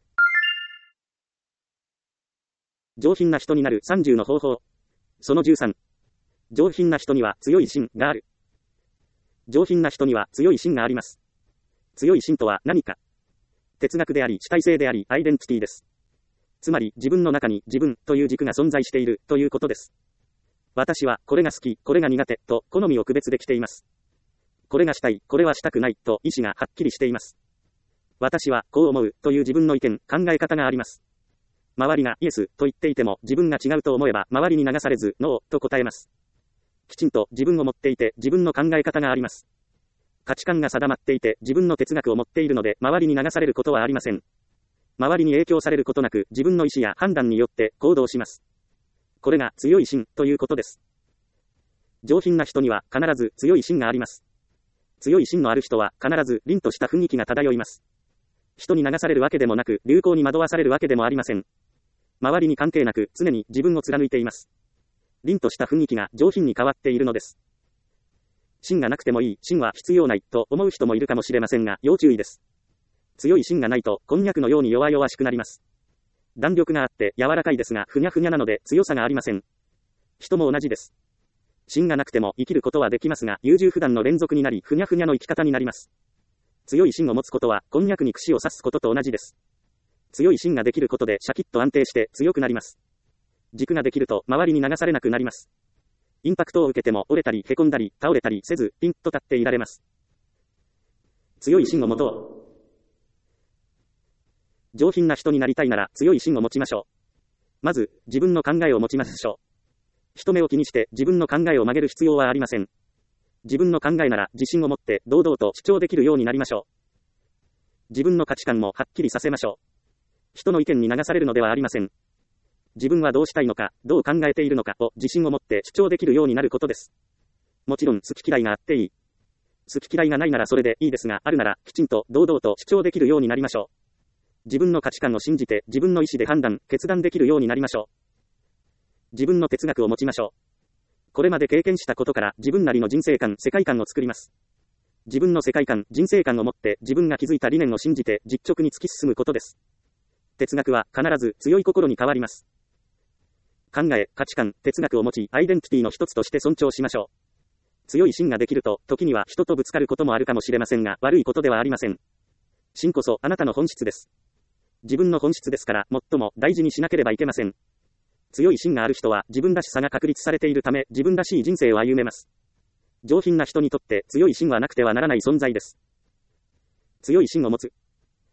上品な人になるさんじゅうの方法。そのじゅうさん。上品な人には強い芯がある。上品な人には強い芯があります。強い芯とは何か。哲学であり主体性でありアイデンティティです。つまり自分の中に自分という軸が存在しているということです。私はこれが好き、これが苦手と好みを区別できています。これがしたい、これはしたくないと意思がはっきりしています。私はこう思うという自分の意見、考え方があります。周りがイエスと言っていても自分が違うと思えば周りに流されずノーと答えます。きちんと自分を持っていて自分の考え方があります。価値観が定まっていて自分の哲学を持っているので周りに流されることはありません。周りに影響されることなく自分の意思や判断によって行動します。これが強い芯ということです。上品な人には必ず強い芯があります。強い芯のある人は必ず凛とした雰囲気が漂います。人に流されるわけでもなく流行に惑わされるわけでもありません。周りに関係なく常に自分を貫いています。凛とした雰囲気が上品に変わっているのです。芯がなくてもいい、芯は必要ないと思う人もいるかもしれませんが、要注意です。強い芯がないと、こんにゃくのように弱々しくなります。弾力があって柔らかいですが、ふにゃふにゃなので強さがありません。人も同じです。芯がなくても生きることはできますが、優柔不断の連続になり、ふにゃふにゃの生き方になります。強い芯を持つことは、こんにゃくに串を刺すことと同じです。強い芯ができることでシャキッと安定して強くなります。軸ができると周りに流されなくなります。インパクトを受けても折れたり凹んだり倒れたりせずピンと立っていられます。強い芯を持とう。 上品な人になりたいなら強い芯を持ちましょう。まず、自分の考えを持ちましょう。人目を気にして自分の考えを曲げる必要はありません。自分の考えなら自信を持って堂々と主張できるようになりましょう。自分の価値観もはっきりさせましょう。人の意見に流されるのではありません。自分はどうしたいのか、どう考えているのかを自信を持って主張できるようになることです。もちろん好き嫌いがあっていい。好き嫌いがないならそれでいいですが、あるならきちんと堂々と主張できるようになりましょう。自分の価値観を信じて自分の意思で判断、決断できるようになりましょう。自分の哲学を持ちましょう。これまで経験したことから自分なりの人生観、世界観を作ります。自分の世界観、人生観を持って自分が築いた理念を信じて実直に突き進むことです。哲学は必ず強い心に変わります。考え、価値観、哲学を持ち、アイデンティティの一つとして尊重しましょう。強い芯ができると、時には人とぶつかることもあるかもしれませんが、悪いことではありません。芯こそあなたの本質です。自分の本質ですから、最も大事にしなければいけません。強い芯がある人は自分らしさが確立されているため、自分らしい人生を歩めます。上品な人にとって強い芯はなくてはならない存在です。強い芯を持つ。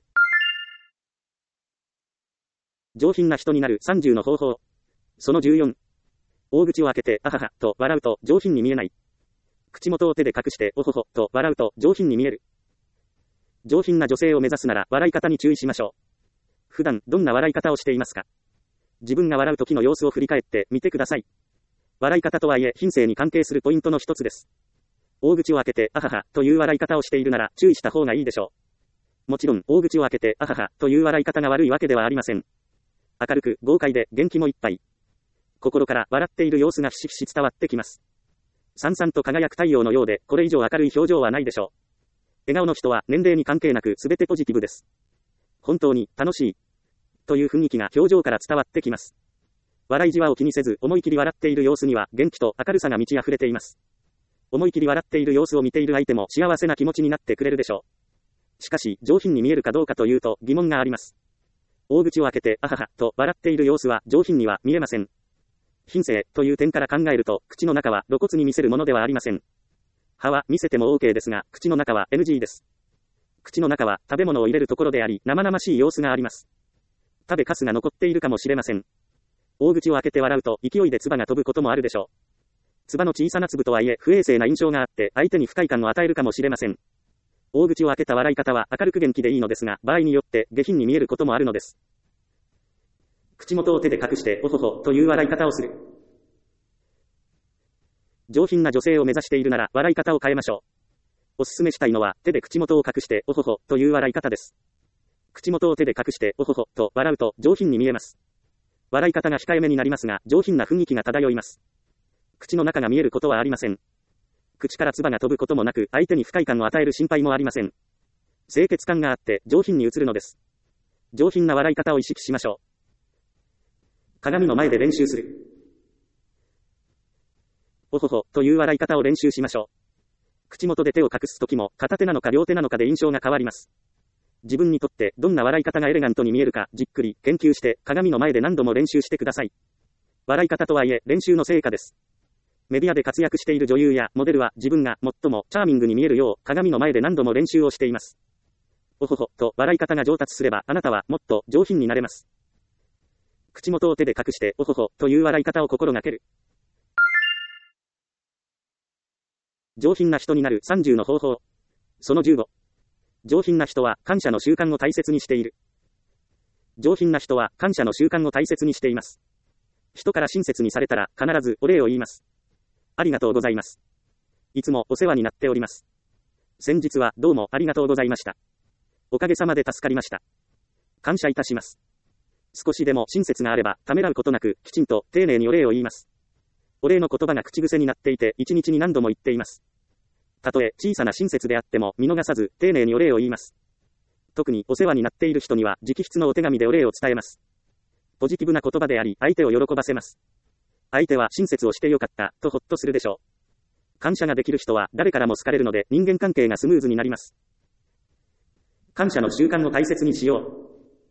上品な人になるさんじゅうの方法。そのじゅうよん。大口を開けて、あはは、と笑うと上品に見えない。口元を手で隠して、おほほ、と笑うと上品に見える。上品な女性を目指すなら、笑い方に注意しましょう。普段、どんな笑い方をしていますか？自分が笑う時の様子を振り返ってみてください。笑い方とはいえ、品性に関係するポイントの一つです。大口を開けて、あはは、という笑い方をしているなら、注意した方がいいでしょう。もちろん、大口を開けて、あはは、という笑い方が悪いわけではありません。明るく、豪快で、元気もいっぱい。心から笑っている様子がひしひし伝わってきます。さんさんと輝く太陽のようで、これ以上明るい表情はないでしょう。笑顔の人は年齢に関係なくすべてポジティブです。本当に楽しい。という雰囲気が表情から伝わってきます。笑いじわを気にせず思い切り笑っている様子には元気と明るさが満ち溢れています。思い切り笑っている様子を見ている相手も幸せな気持ちになってくれるでしょう。しかし、上品に見えるかどうかというと疑問があります。大口を開けて、あはは、と笑っている様子は上品には見えません。品性という点から考えると、口の中は露骨に見せるものではありません。歯は見せても OK ですが、口の中は エヌジー です。口の中は食べ物を入れるところであり、生々しい様子があります。食べかすが残っているかもしれません。大口を開けて笑うと勢いで唾が飛ぶこともあるでしょう。唾の小さな粒とはいえ不衛生な印象があって相手に不快感を与えるかもしれません。大口を開けた笑い方は明るく元気でいいのですが、場合によって下品に見えることもあるのです。口元を手で隠しておほほという笑い方をする。上品な女性を目指しているなら笑い方を変えましょう。おすすめしたいのは手で口元を隠しておほほという笑い方です。口元を手で隠しておほほと笑うと上品に見えます。笑い方が控えめになりますが、上品な雰囲気が漂います。口の中が見えることはありません。口から唾が飛ぶこともなく、相手に不快感を与える心配もありません。清潔感があって上品に映るのです。上品な笑い方を意識しましょう。鏡の前で練習する。おほほという笑い方を練習しましょう。口元で手を隠すときも、片手なのか両手なのかで印象が変わります。自分にとってどんな笑い方がエレガントに見えるかじっくり研究して鏡の前で何度も練習してください。笑い方とはいえ練習の成果です。メディアで活躍している女優やモデルは自分が最もチャーミングに見えるよう鏡の前で何度も練習をしています。おほほと笑い方が上達すればあなたはもっと上品になれます。口元を手で隠しておほほという笑い方を心がける。上品な人になるさんじゅうの方法。そのじゅうご。上品な人は感謝の習慣を大切にしている。上品な人は感謝の習慣を大切にしています。人から親切にされたら必ずお礼を言います。ありがとうございます。いつもお世話になっております。先日はどうもありがとうございました。おかげさまで助かりました。感謝いたします。少しでも親切があればためらうことなくきちんと丁寧にお礼を言います。お礼の言葉が口癖になっていて一日に何度も言っています。たとえ小さな親切であっても見逃さず丁寧にお礼を言います。特にお世話になっている人には直筆のお手紙でお礼を伝えます。ポジティブな言葉であり相手を喜ばせます。相手は親切をしてよかったとほっとするでしょう。感謝ができる人は誰からも好かれるので人間関係がスムーズになります。感謝の習慣を大切にしよう。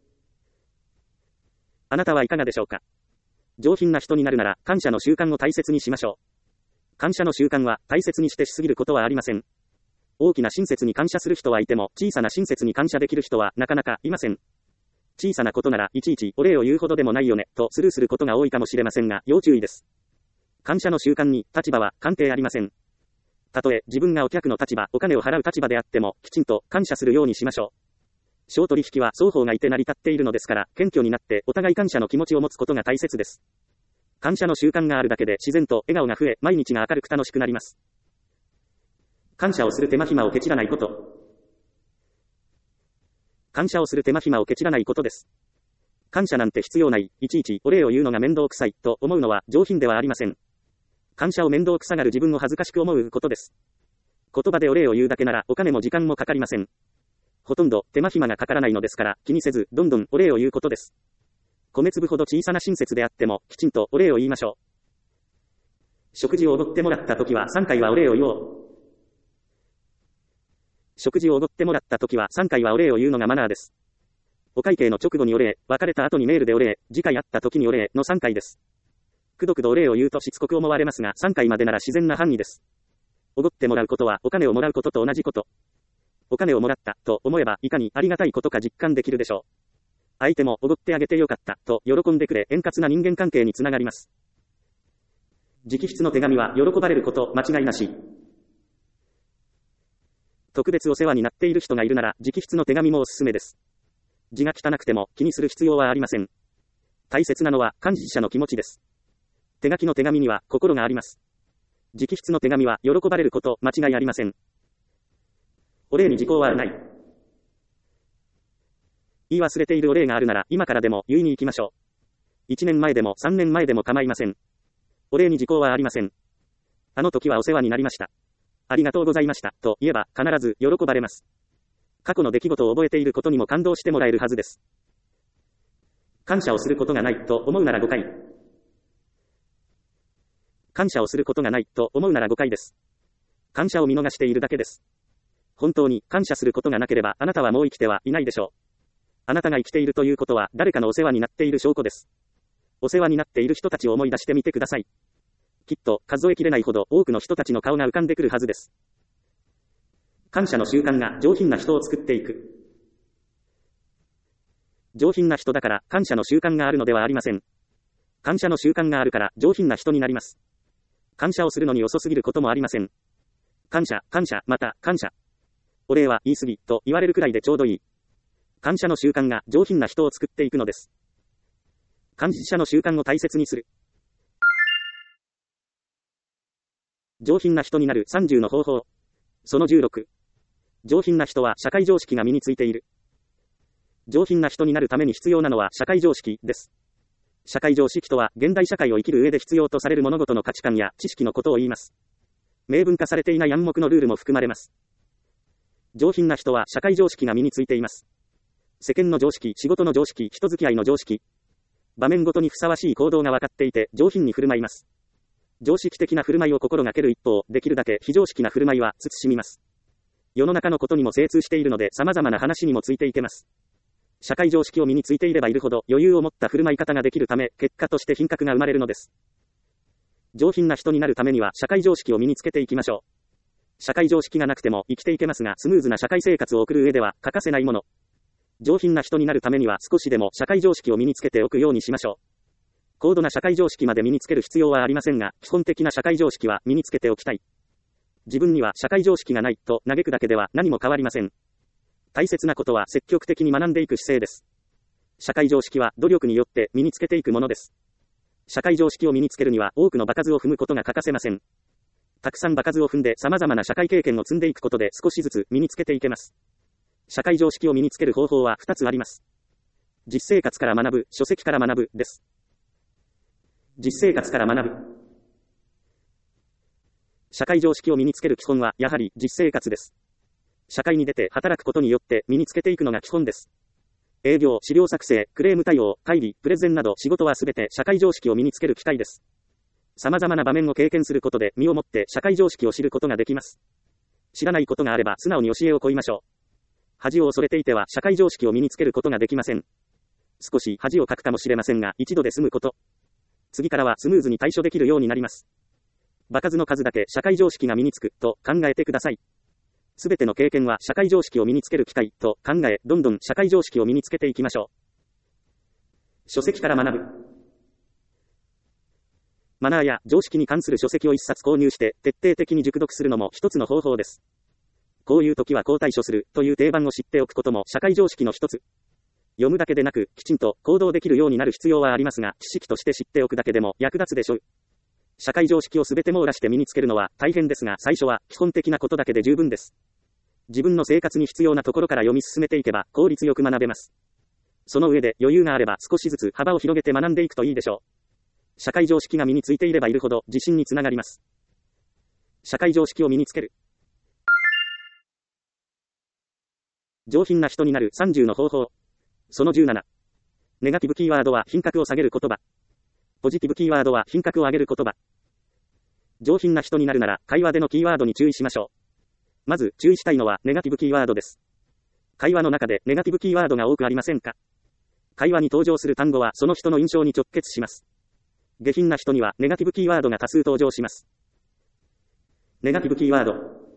あなたはいかがでしょうか。上品な人になるなら感謝の習慣を大切にしましょう。感謝の習慣は大切にしてしすぎることはありません。大きな親切に感謝する人はいても小さな親切に感謝できる人はなかなかいません。 小さなことならいちいちお礼を言うほどでもないよね、とスルーすることが多いかもしれませんが、要注意です。感謝の習慣に立場は関係ありません。たとえ自分がお客の立場、お金を払う立場であっても、きちんと感謝するようにしましょう。商取引は双方がいて成り立っているのですから、謙虚になってお互い感謝の気持ちを持つことが大切です。感謝の習慣があるだけで自然と笑顔が増え、毎日が明るく楽しくなります。感謝をする手間暇をケチらないこと。感謝をする手間暇をケチらないことです。感謝なんて必要ない、いちいちお礼を言うのが面倒くさい、と思うのは上品ではありません。感謝を面倒くさがる自分を恥ずかしく思うことです。言葉でお礼を言うだけならお金も時間もかかりません。ほとんど手間暇がかからないのですから気にせずどんどんお礼を言うことです。米粒ほど小さな親切であってもきちんとお礼を言いましょう。食事をおごってもらったときはさんかいはお礼を言おう。食事をおごってもらったときはさんかいはお礼を言うのがマナーです。お会計の直後にお礼、別れた後にメールでお礼、次回会った時にお礼のさんかいです。くどくどお礼を言うとしつこく思われますがさんかいまでなら自然な範囲です。おごってもらうことはお金をもらうことと同じこと。お金をもらったと思えばいかにありがたいことか実感できるでしょう。相手もおごってあげてよかったと喜んでくれ円滑な人間関係につながります。直筆の手紙は喜ばれること間違いなし。特別お世話になっている人がいるなら直筆の手紙もおすすめです。字が汚くても気にする必要はありません。大切なのは感謝の気持ちです。手書きの手紙には心があります。直筆の手紙は喜ばれること間違いありません。お礼に時効はない。言い忘れているお礼があるなら今からでも言いに行きましょう。いちねんまえでもさんねんまえでも構いません。お礼に時効はありません。あの時はお世話になりました。ありがとうございましたと言えば必ず喜ばれます。過去の出来事を覚えていることにも感動してもらえるはずです。感謝をすることがないと思うなら誤解。感謝をすることがないと思うなら誤解です。感謝を見逃しているだけです。本当に感謝することがなければあなたはもう生きてはいないでしょう。あなたが生きているということは誰かのお世話になっている証拠です。お世話になっている人たちを思い出してみてください。きっと数えきれないほど多くの人たちの顔が浮かんでくるはずです。感謝の習慣が上品な人を作っていく。上品な人だから感謝の習慣があるのではありません。感謝の習慣があるから上品な人になります。感謝をするのに遅すぎることもありません。感謝、感謝、また感謝。お礼は言い過ぎと言われるくらいでちょうどいい。感謝の習慣が上品な人を作っていくのです。感謝の習慣を大切にする。上品な人になるさんじゅうの方法。そのじゅうろく。上品な人は社会常識が身についている。上品な人になるために必要なのは社会常識です。社会常識とは現代社会を生きる上で必要とされる物事の価値観や知識のことを言います。明文化されていない暗黙のルールも含まれます。上品な人は社会常識が身についています。世間の常識、仕事の常識、人付き合いの常識。場面ごとにふさわしい行動が分かっていて上品に振る舞います。常識的な振る舞いを心がける一方、できるだけ非常識な振る舞いは慎みます。世の中のことにも精通しているので様々な話にもついていけます。社会常識を身についていればいるほど余裕を持った振る舞い方ができるため、結果として品格が生まれるのです。上品な人になるためには社会常識を身につけていきましょう。社会常識がなくても生きていけますが、スムーズな社会生活を送る上では欠かせないもの。上品な人になるためには少しでも社会常識を身につけておくようにしましょう。高度な社会常識まで身につける必要はありませんが、基本的な社会常識は身につけておきたい。自分には社会常識がないと嘆くだけでは何も変わりません。大切なことは積極的に学んでいく姿勢です。社会常識は努力によって身につけていくものです。社会常識を身につけるには多くの場数を踏むことが欠かせません。たくさん場数を踏んで様々な社会経験を積んでいくことで少しずつ身につけていけます。社会常識を身につける方法はふたつあります。実生活から学ぶ、書籍から学ぶです。実生活から学ぶ。社会常識を身につける基本はやはり実生活です。社会に出て働くことによって身につけていくのが基本です。営業、資料作成、クレーム対応、会議、プレゼンなど仕事はすべて社会常識を身につける機会です。様々な場面を経験することで身をもって社会常識を知ることができます。知らないことがあれば素直に教えを請いましょう。恥を恐れていては社会常識を身につけることができません。少し恥をかくかもしれませんが、一度で済むこと。次からはスムーズに対処できるようになります。場数の数だけ社会常識が身につくと考えてください。すべての経験は社会常識を身につける機会と考え、どんどん社会常識を身につけていきましょう。 書籍から学ぶ。マナーや常識に関する書籍を一冊購入して徹底的に熟読するのも一つの方法です。こういう時はこう対処するという定番を知っておくことも社会常識の一つ。読むだけでなく、きちんと行動できるようになる必要はありますが、知識として知っておくだけでも役立つでしょう。社会常識をすべて網羅して身につけるのは大変ですが、最初は基本的なことだけで十分です。自分の生活に必要なところから読み進めていけば効率よく学べます。その上で余裕があれば少しずつ幅を広げて学んでいくといいでしょう。社会常識が身についていればいるほど自信につながります。社会常識を身につける。上品な人になるさんじゅうの方法。そのじゅうなな。ネガティブキーワードは品格を下げる言葉。ポジティブキーワードは品格を上げる言葉。上品な人になるなら会話でのキーワードに注意しましょう。まず注意したいのはネガティブキーワードです。会話の中でネガティブキーワードが多くありませんか？会話に登場する単語はその人の印象に直結します。下品な人にはネガティブキーワードが多数登場します。ネガティブキーワード。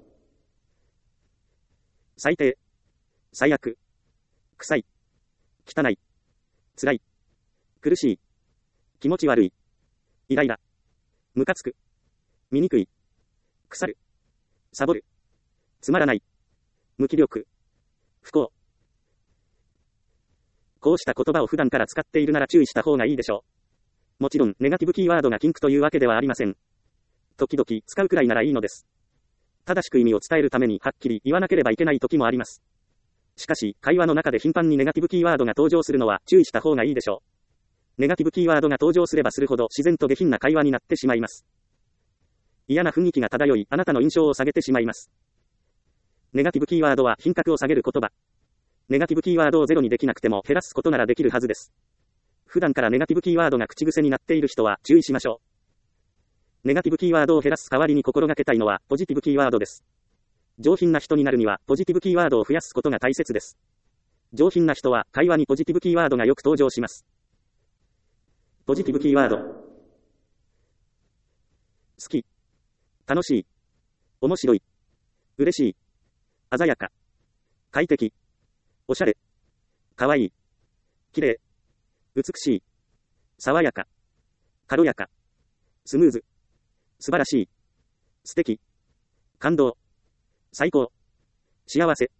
最低。最悪。臭い。汚い。辛い。苦しい。気持ち悪い。イライラ。ムカつく。醜い。腐る。サボる。つまらない。無気力。不幸。こうした言葉を普段から使っているなら注意した方がいいでしょう。もちろん、ネガティブキーワードが禁句というわけではありません。時々使うくらいならいいのです。正しく意味を伝えるためにはっきり言わなければいけない時もあります。しかし、会話の中で頻繁にネガティブキーワードが登場するのは注意した方がいいでしょう。ネガティブキーワードが登場すればするほど自然と下品な会話になってしまいます。嫌な雰囲気が漂い、あなたの印象を下げてしまいます。ネガティブキーワードは品格を下げる言葉。ネガティブキーワードをゼロにできなくても減らすことならできるはずです。普段からネガティブキーワードが口癖になっている人は注意しましょう。ネガティブキーワードを減らす代わりに心がけたいのはポジティブキーワードです。上品な人になるにはポジティブキーワードを増やすことが大切です。上品な人は会話にポジティブキーワードがよく登場します。ポジティブキーワード。好き。楽しい。面白い。嬉しい。鮮やか。快適。おしゃれ。かわいい。綺麗。美しい。爽やか。軽やか。スムーズ。素晴らしい。素敵。感動。最高。幸せ。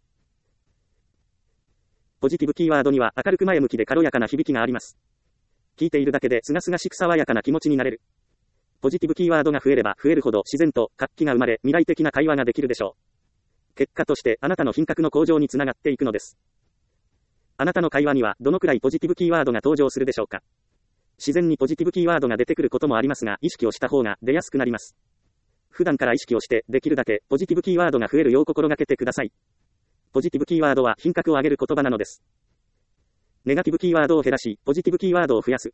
ポジティブキーワードには明るく前向きで軽やかな響きがあります。聞いているだけで清々しく爽やかな気持ちになれる。ポジティブキーワードが増えれば増えるほど自然と活気が生まれ未来的な会話ができるでしょう。結果としてあなたの品格の向上につながっていくのです。あなたの会話にはどのくらいポジティブキーワードが登場するでしょうか。自然にポジティブキーワードが出てくることもありますが、意識をした方が出やすくなります。普段から意識をしてできるだけポジティブキーワードが増えるよう心がけてください。ポジティブキーワードは品格を上げる言葉なのです。ネガティブキーワードを減らし、ポジティブキーワードを増やす。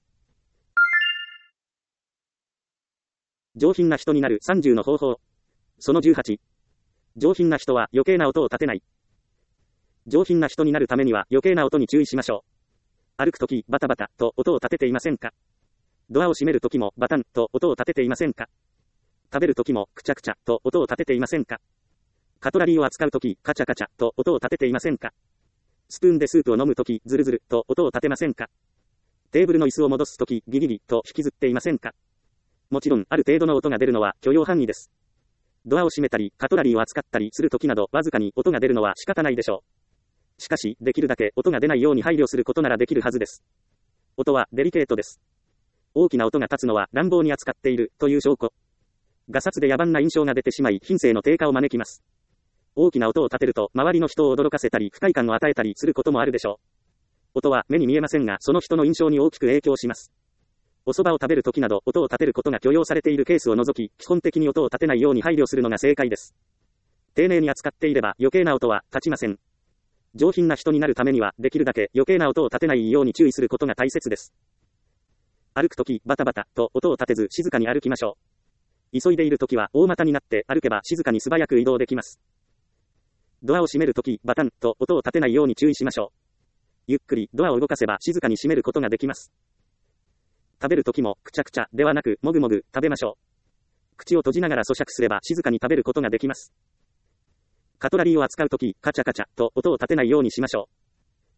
上品な人になるさんじゅうの方法。そのじゅうはち。上品な人は余計な音を立てない。上品な人になるためには余計な音に注意しましょう。歩くときバタバタと音を立てていませんか？ドアを閉めるときもバタンと音を立てていませんか？食べるときもくちゃくちゃと音を立てていませんか？カトラリーを扱うときカチャカチャと音を立てていませんか？スプーンでスープを飲むときズルズルと音を立てませんか？テーブルの椅子を戻すときギリギリと引きずっていませんか？もちろんある程度の音が出るのは許容範囲です。ドアを閉めたりカトラリーを扱ったりするときなどわずかに音が出るのは仕方ないでしょう。しかしできるだけ音が出ないように配慮することならできるはずです。音はデリケートです。大きな音が立つのは乱暴に扱っているという証拠。ガサツで野蛮な印象が出てしまい品性の低下を招きます。大きな音を立てると周りの人を驚かせたり不快感を与えたりすることもあるでしょう。音は目に見えませんがその人の印象に大きく影響します。お蕎麦を食べるときなど音を立てることが許容されているケースを除き基本的に音を立てないように配慮するのが正解です。丁寧に扱っていれば余計な音は立ちません。上品な人になるためにはできるだけ余計な音を立てないように注意することが大切です。歩くときバタバタと音を立てず静かに歩きましょう。急いでいるときは大股になって歩けば静かに素早く移動できます。ドアを閉めるときバタンと音を立てないように注意しましょう。ゆっくりドアを動かせば静かに閉めることができます。食べるときもくちゃくちゃではなくもぐもぐ食べましょう。口を閉じながら咀嚼すれば静かに食べることができます。カトラリーを扱うときカチャカチャと音を立てないようにしましょう。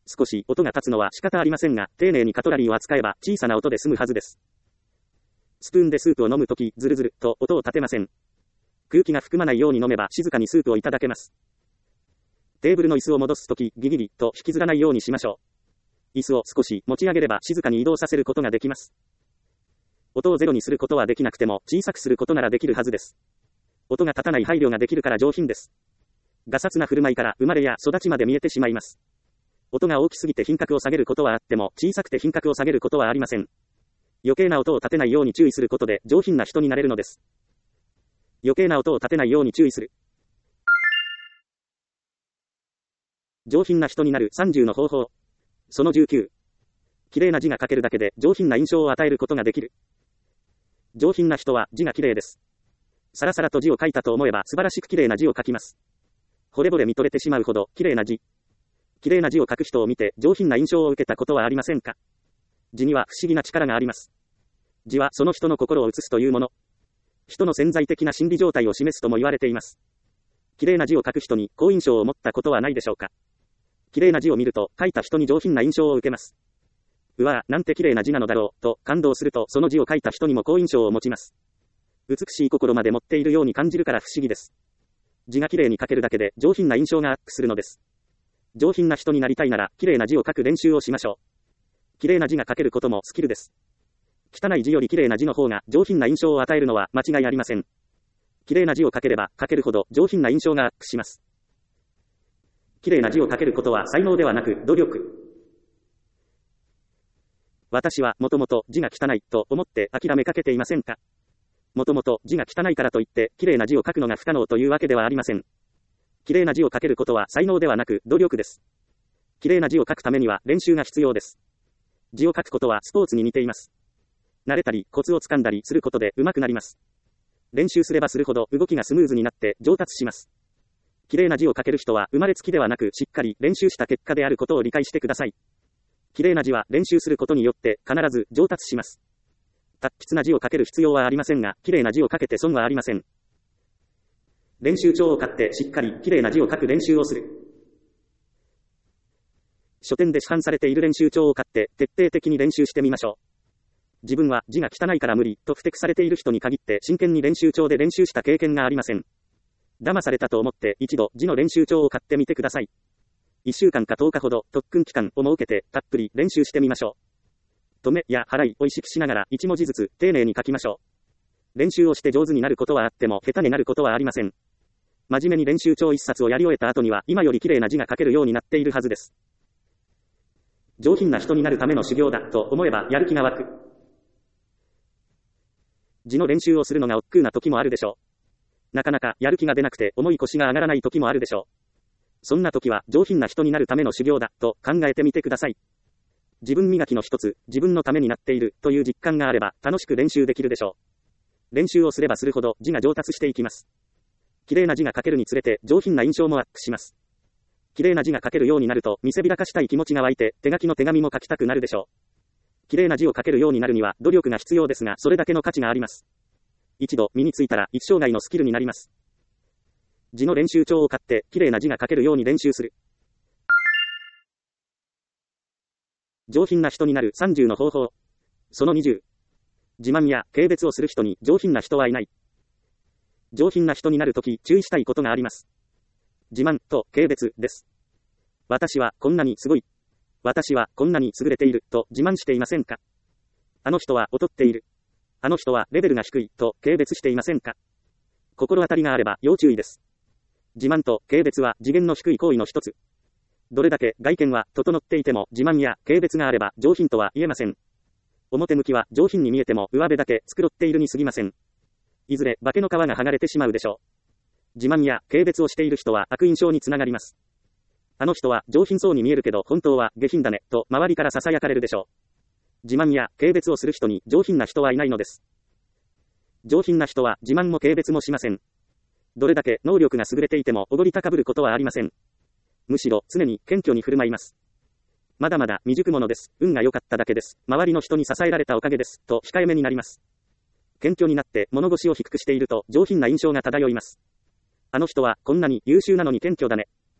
少し音が立つのは仕方ありませんが、丁寧にカトラリーを扱えば小さな音で済むはずです。スプーンでスープを飲むとき、ズルズルと音を立てません。空気が含まないように飲めば静かにスープをいただけます。テーブルの椅子を戻すとき、ギギリと引きずらないようにしましょう。椅子を少し持ち上げれば静かに移動させることができます。音をゼロにすることはできなくても小さくすることならできるはずです。音が立たない配慮ができるから上品です。ガサツな振る舞いから生まれや育ちまで見えてしまいます。音が大きすぎて品格を下げることはあっても小さくて品格を下げることはありません。余計な音を立てないように注意することで上品な人になれるのです。余計な音を立てないように注意する。上品な人になるさんじゅうの方法。そのじゅうきゅう。綺麗な字が書けるだけで上品な印象を与えることができる。上品な人は字が綺麗です。さらさらと字を書いたと思えば素晴らしく綺麗な字を書きます。惚れ惚れ見とれてしまうほど綺麗な字。綺麗な字を書く人を見て上品な印象を受けたことはありませんか？字には不思議な力があります。字はその人の心を映すというもの。人の潜在的な心理状態を示すとも言われています。綺麗な字を書く人に好印象を持ったことはないでしょうか？綺麗な字を見ると書いた人に上品な印象を受けます。うわぁ、なんて綺麗な字なのだろう、と感動するとその字を書いた人にも好印象を持ちます。美しい心まで持っているように感じるから不思議です。字が綺麗に書けるだけで上品な印象がアップするのです。上品な人になりたいなら綺麗な字を書く練習をしましょう。綺麗な字が書けることもスキルです。汚い字より綺麗な字の方が上品な印象を与えるのは間違いありません。綺麗な字を書ければ書けるほど上品な印象がアップします。綺麗な字を書けることは才能ではなく努力。私はもともと字が汚いと思って諦めかけていませんか？もともと字が汚いからといって綺麗な字を書くのが不可能というわけではありません。綺麗な字を書けることは才能ではなく努力です。綺麗な字を書くためには練習が必要です。字を書くことはスポーツに似ています。慣れたりコツをつかんだりすることで上手くなります。練習すればするほど動きがスムーズになって上達します。綺麗な字を書ける人は生まれつきではなくしっかり練習した結果であることを理解してください。綺麗な字は練習することによって必ず上達します。達筆な字を書ける必要はありませんが、綺麗な字を書けて損はありません。練習帳を買ってしっかり綺麗な字を書く練習をする。書店で市販されている練習帳を買って徹底的に練習してみましょう。自分は字が汚いから無理と不適されている人に限って真剣に練習帳で練習した経験がありません。騙されたと思って一度字の練習帳を買ってみてください。いっしゅうかんかとおかほど特訓期間を設けてたっぷり練習してみましょう。止めや払いを意識しながらいち文字ずつ丁寧に書きましょう。練習をして上手になることはあっても下手になることはありません。真面目に練習帳一冊をやり終えた後には今より綺麗な字が書けるようになっているはずです。上品な人になるための修行だと思えばやる気が湧く。字の練習をするのが億劫な時もあるでしょう。なかなかやる気が出なくて重い腰が上がらない時もあるでしょう。そんな時は上品な人になるための修行だと考えてみてください。自分磨きの一つ、自分のためになっているという実感があれば楽しく練習できるでしょう。練習をすればするほど字が上達していきます。綺麗な字が書けるにつれて上品な印象もアップします。綺麗な字が書けるようになると見せびらかしたい気持ちが湧いて手書きの手紙も書きたくなるでしょう。綺麗な字を書けるようになるには努力が必要ですがそれだけの価値があります。一度身についたら一生涯のスキルになります。字の練習帳を買って綺麗な字が書けるように練習する。上品な人になるさんじゅうの方法。そのにじゅう。自慢や軽蔑をする人に上品な人はいない。上品な人になるとき注意したいことがあります。自慢と軽蔑です。私はこんなにすごい。私はこんなに優れていると自慢していませんか？あの人は劣っている。あの人はレベルが低いと軽蔑していませんか？心当たりがあれば要注意です。自慢と軽蔑は次元の低い行為の一つ。どれだけ外見は整っていても自慢や軽蔑があれば上品とは言えません。表向きは上品に見えても上辺だけ繕っているに過ぎません。いずれ化けの皮が剥がれてしまうでしょう。自慢や軽蔑をしている人は悪印象につながります。あの人は上品そうに見えるけど本当は下品だねと周りから囁かれるでしょう。自慢や軽蔑をする人に上品な人はいないのです。上品な人は自慢も軽蔑もしません。どれだけ能力が優れていてもおごり高ぶることはありません。むしろ常に謙虚に振る舞います。まだまだ未熟者です。運が良かっただけです。周りの人に支えられたおかげです。と控えめになります。謙虚になって物腰を低くしていると上品な印象が漂います。あの人はこんなに優秀なのに謙虚だね。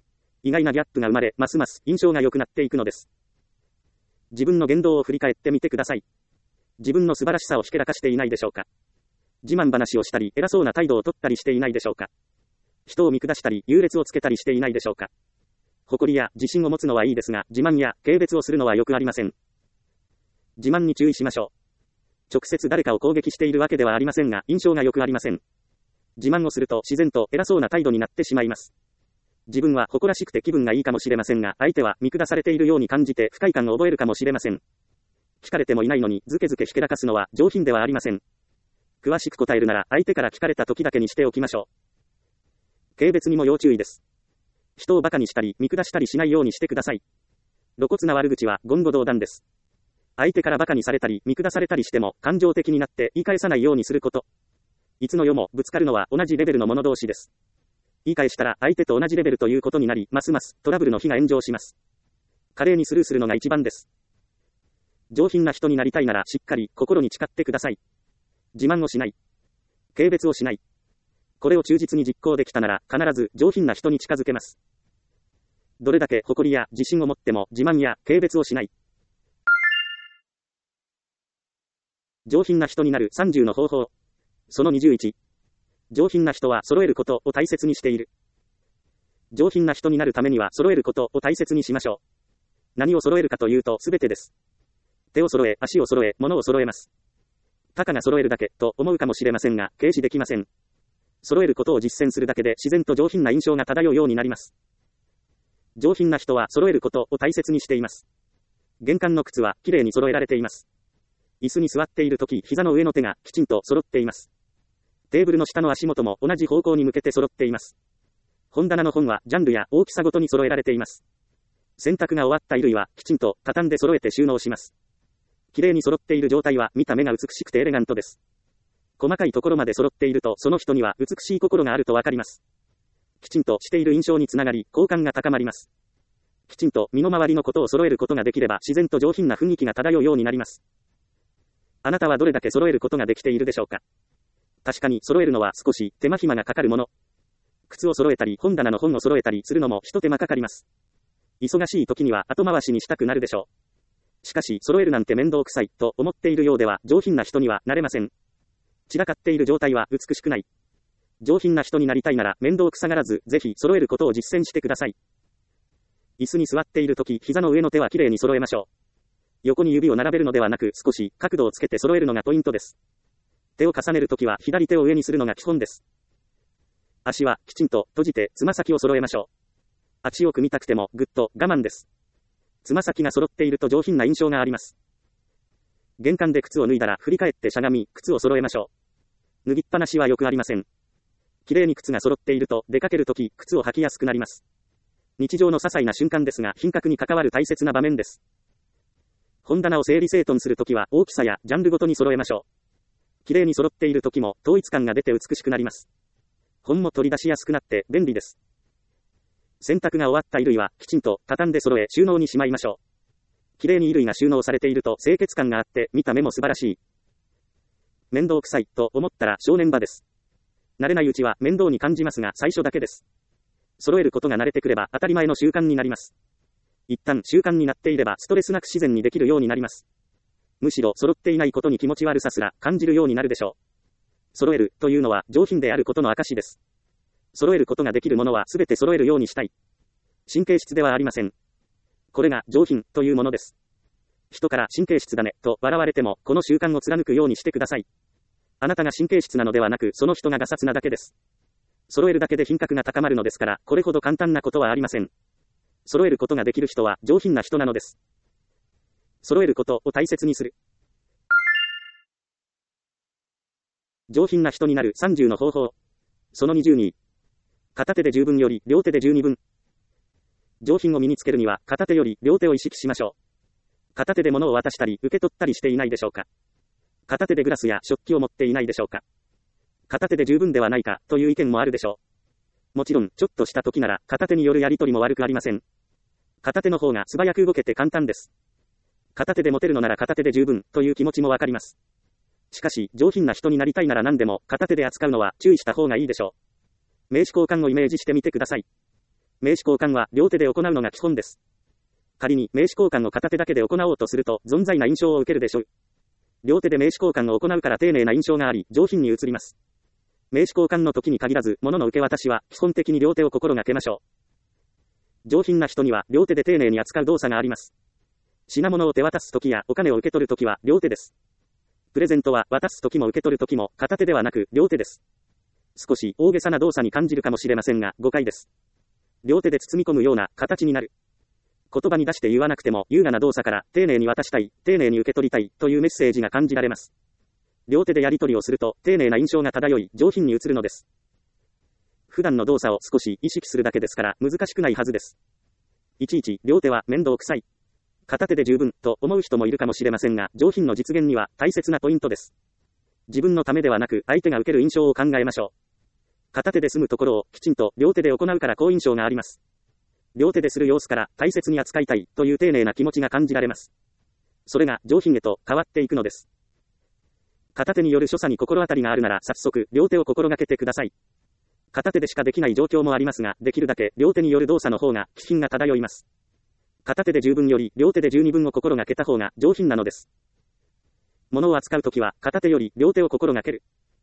意外なギャップが生まれ、ますます印象が良くなっていくのです。自分の言動を振り返ってみてください。自分の素晴らしさをひけらかしていないでしょうか。自慢話をしたり、偉そうな態度をとったりしていないでしょうか。人を見下したり、優劣をつけたりしていないでしょうか。誇りや自信を持つのはいいですが、自慢や軽蔑をするのはよくありません。自慢に注意しましょう。直接誰かを攻撃しているわけではありませんが、印象がよくありません。自慢をすると自然と偉そうな態度になってしまいます。自分は誇らしくて気分がいいかもしれませんが、相手は見下されているように感じて不快感を覚えるかもしれません。聞かれてもいないのにずけずけひけらかすのは上品ではありません。詳しく答えるなら相手から聞かれた時だけにしておきましょう。軽蔑にも要注意です。人を馬鹿にしたり見下したりしないようにしてください。露骨な悪口は言語道断です。相手から馬鹿にされたり見下されたりしても感情的になって言い返さないようにすること。いつの世もぶつかるのは同じレベルの者同士です。言い返したら相手と同じレベルということになり、ますますトラブルの火が炎上します。華麗にスルーするのが一番です。上品な人になりたいならしっかり心に誓ってください。自慢をしない。軽蔑をしない。これを忠実に実行できたなら必ず上品な人に近づけます。どれだけ誇りや自信を持っても自慢や軽蔑をしない。上品な人になるさんじゅうの方法。そのにじゅういち。上品な人は揃えることを大切にしている。上品な人になるためには揃えることを大切にしましょう。何を揃えるかというと全てです。手を揃え、足を揃え、物を揃えます。たかが揃えるだけと思うかもしれませんが、軽視できません。揃えることを実践するだけで自然と上品な印象が漂うようになります。上品な人は揃えることを大切にしています。玄関の靴はきれいに揃えられています。椅子に座っているとき、膝の上の手がきちんと揃っています。テーブルの下の足元も同じ方向に向けて揃っています。本棚の本はジャンルや大きさごとに揃えられています。洗濯が終わった衣類はきちんと畳んで揃えて収納します。きれいに揃っている状態は見た目が美しくてエレガントです。細かいところまで揃っているとその人には美しい心があるとわかります。きちんとしている印象につながり、好感が高まります。きちんと身の回りのことを揃えることができれば自然と上品な雰囲気が漂うようになります。あなたはどれだけ揃えることができているでしょうか。確かに揃えるのは少し手間暇がかかるもの。靴を揃えたり本棚の本を揃えたりするのも一手間かかります。忙しい時には後回しにしたくなるでしょう。しかし揃えるなんて面倒くさいと思っているようでは上品な人にはなれません。散らかっている状態は美しくない。上品な人になりたいなら面倒くさがらずぜひ揃えることを実践してください。椅子に座っている時、膝の上の手はきれいに揃えましょう。横に指を並べるのではなく少し角度をつけて揃えるのがポイントです。手を重ねるときは左手を上にするのが基本です。足はきちんと閉じてつま先を揃えましょう。足を組みたくてもぐっと我慢です。つま先が揃っていると上品な印象があります。玄関で靴を脱いだら振り返ってしゃがみ、靴を揃えましょう。脱ぎっぱなしはよくありません。きれいに靴が揃っていると出かけるとき靴を履きやすくなります。日常の些細な瞬間ですが品格に関わる大切な場面です。本棚を整理整頓するときは大きさやジャンルごとに揃えましょう。きれいに揃っている時も統一感が出て美しくなります。本も取り出しやすくなって便利です。洗濯が終わった衣類はきちんと畳んで揃え収納にしまいましょう。きれいに衣類が収納されていると清潔感があって見た目も素晴らしい。面倒くさいと思ったら正念場です。慣れないうちは面倒に感じますが最初だけです。揃えることが慣れてくれば当たり前の習慣になります。一旦習慣になっていればストレスなく自然にできるようになります。むしろ揃っていないことに気持ち悪さすら感じるようになるでしょう。揃えるというのは上品であることの証です。揃えることができるものはすべて揃えるようにしたい。神経質ではありません。これが上品というものです。人から神経質だねと笑われてもこの習慣を貫くようにしてください。あなたが神経質なのではなくその人がガサツなだけです。揃えるだけで品格が高まるのですからこれほど簡単なことはありません。揃えることができる人は上品な人なのです。揃えることを大切にする。上品な人になるさんじゅうの方法。そのにじゅうに。片手で十分より両手で十二分。上品を身につけるには片手より両手を意識しましょう。片手で物を渡したり受け取ったりしていないでしょうか。片手でグラスや食器を持っていないでしょうか。片手で十分ではないかという意見もあるでしょう。もちろんちょっとした時なら片手によるやり取りも悪くありません。片手の方が素早く動けて簡単です。片手で持てるのなら片手で十分という気持ちもわかります。しかし上品な人になりたいなら何でも片手で扱うのは注意した方がいいでしょう。名刺交換をイメージしてみてください。 名刺交換は両手で行うのが基本です。仮に名刺交換を片手だけで行おうとすると、存在な印象を受けるでしょう。両手で名刺交換を行うから丁寧な印象があり、上品に映ります。名刺交換の時に限らず、物の受け渡しは、基本的に両手を心がけましょう。上品な人には、両手で丁寧に扱う動作があります。品物を手渡す時やお金を受け取る時は、両手です。プレゼントは、渡す時も受け取る時も、片手ではなく、両手です。少し大げさな動作に感じるかもしれませんが、誤解です。両手で包み込むような形になる。言葉に出して言わなくても、優雅な動作から、丁寧に渡したい、丁寧に受け取りたい、というメッセージが感じられます。両手でやり取りをすると、丁寧な印象が漂い、上品に映るのです。普段の動作を少し意識するだけですから、難しくないはずです。いちいち、両手は面倒くさい。片手で十分、と思う人もいるかもしれませんが、上品の実現には、大切なポイントです。自分のためではなく、相手が受ける印象を考えましょう。片手で済むところを、きちんと、両手で行うから好印象があります。両手でする様子から、大切に扱いたい、という丁寧な気持ちが感じられます。それが、上品へと、変わっていくのです。片手による所作に心当たりがあるなら、早速、両手を心がけてください。片手でしかできない状況もありますが、できるだけ、両手による動作の方が、気品が漂います。片手で十分より、両手で十二分を心がけた方が、上品なのです。物を扱うときは、片手より、両手を心がける。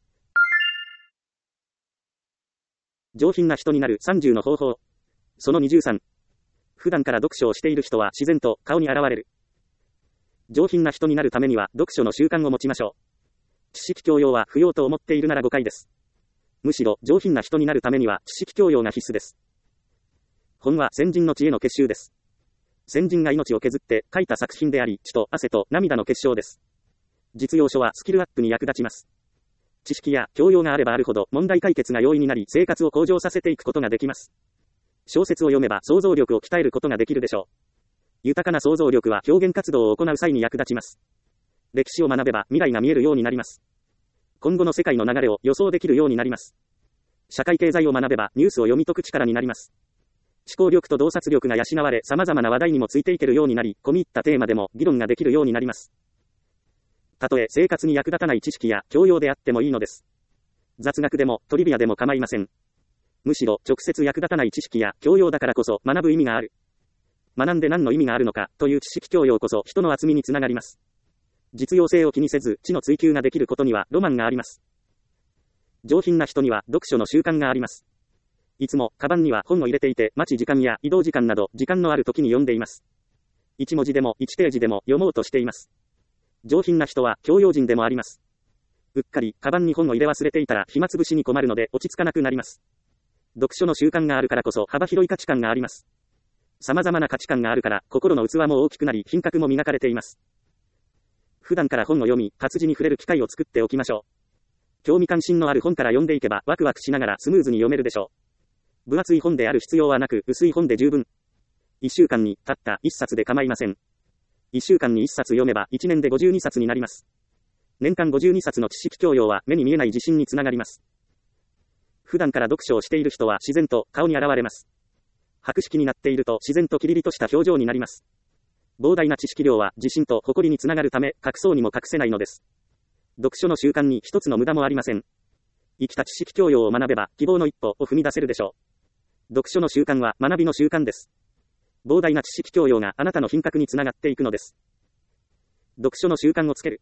上品な人になるさんじゅうの方法。そのにじゅうさん。普段から読書をしている人は自然と顔に現れる。上品な人になるためには読書の習慣を持ちましょう。知識教養は不要と思っているなら誤解です。むしろ上品な人になるためには知識教養が必須です。本は先人の知恵の結集です。先人が命を削って書いた作品であり、血と汗と涙の結晶です。実用書はスキルアップに役立ちます。知識や教養があればあるほど問題解決が容易になり、生活を向上させていくことができます。小説を読めば想像力を鍛えることができるでしょう。豊かな想像力は表現活動を行う際に役立ちます。歴史を学べば未来が見えるようになります。今後の世界の流れを予想できるようになります。社会経済を学べばニュースを読み解く力になります。思考力と洞察力が養われ、様々な話題にもついていけるようになり、込み入ったテーマでも議論ができるようになります。たとえ生活に役立たない知識や教養であってもいいのです。雑学でもトリビアでも構いません。むしろ直接役立たない知識や教養だからこそ学ぶ意味がある。学んで何の意味があるのかという知識教養こそ人の厚みにつながります。実用性を気にせず知の追求ができることにはロマンがあります。上品な人には読書の習慣があります。いつもカバンには本を入れていて、待ち時間や移動時間など時間のある時に読んでいます。一文字でも一ページでも読もうとしています。上品な人は教養人でもあります。うっかりカバンに本を入れ忘れていたら暇つぶしに困るので落ち着かなくなります。読書の習慣があるからこそ幅広い価値観があります。様々な価値観があるから心の器も大きくなり品格も磨かれています。普段から本を読み、活字に触れる機会を作っておきましょう。興味関心のある本から読んでいけばワクワクしながらスムーズに読めるでしょう。分厚い本である必要はなく薄い本で十分。一週間にたった一冊で構いません。一週間に一冊読めば一年でごじゅうにさつになります。年間ごじゅうにさつの知識教養は目に見えない自信につながります。普段から読書をしている人は自然と顔に現れます。博識になっていると自然とキリリとした表情になります。膨大な知識量は自信と誇りにつながるため隠そうにも隠せないのです。読書の習慣に一つの無駄もありません。生きた知識教養を学べば希望の一歩を踏み出せるでしょう。読書の習慣は学びの習慣です。膨大な知識教養があなたの品格につながっていくのです。読書の習慣をつける。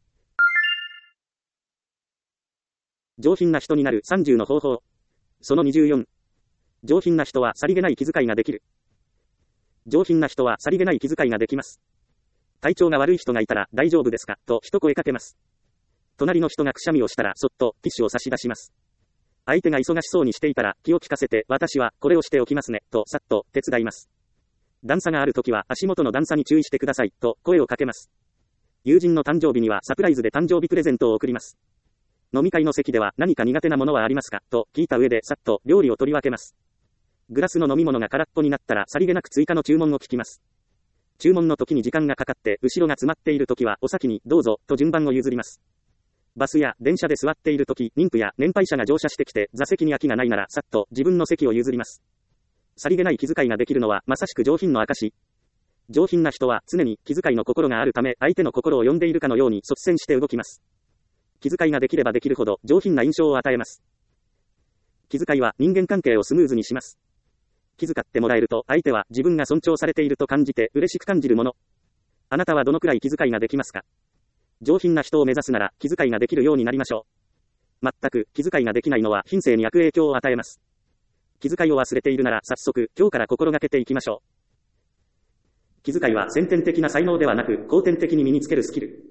上品な人になるさんじゅうの方法。そのにじゅうよん。上品な人はさりげない気遣いができる。上品な人はさりげない気遣いができます。体調が悪い人がいたら大丈夫ですかと一声かけます。隣の人がくしゃみをしたらそっとティッシュを差し出します。相手が忙しそうにしていたら気を利かせて私はこれをしておきますねとさっと手伝います。段差があるときは足元の段差に注意してくださいと声をかけます。友人の誕生日にはサプライズで誕生日プレゼントを贈ります。飲み会の席では何か苦手なものはありますかと聞いた上でさっと料理を取り分けます。グラスの飲み物が空っぽになったらさりげなく追加の注文を聞きます。注文の時に時間がかかって後ろが詰まっている時はお先にどうぞと順番を譲ります。バスや電車で座っている時、妊婦や年配者が乗車してきて座席に空きがないならさっと自分の席を譲ります。さりげない気遣いができるのはまさしく上品の証。上品な人は常に気遣いの心があるため相手の心を読んでいるかのように率先して動きます。気遣いができればできるほど上品な印象を与えます。気遣いは人間関係をスムーズにします。 気遣ってもらえると、相手は自分が尊重されていると感じて嬉しく感じるもの。あなたはどのくらい気遣いができますか？上品な人を目指すなら、気遣いができるようになりましょう。全く気遣いができないのは品性に悪影響を与えます。気遣いを忘れているなら早速、今日から心がけていきましょう。気遣いは先天的な才能ではなく、後天的に身につけるスキル。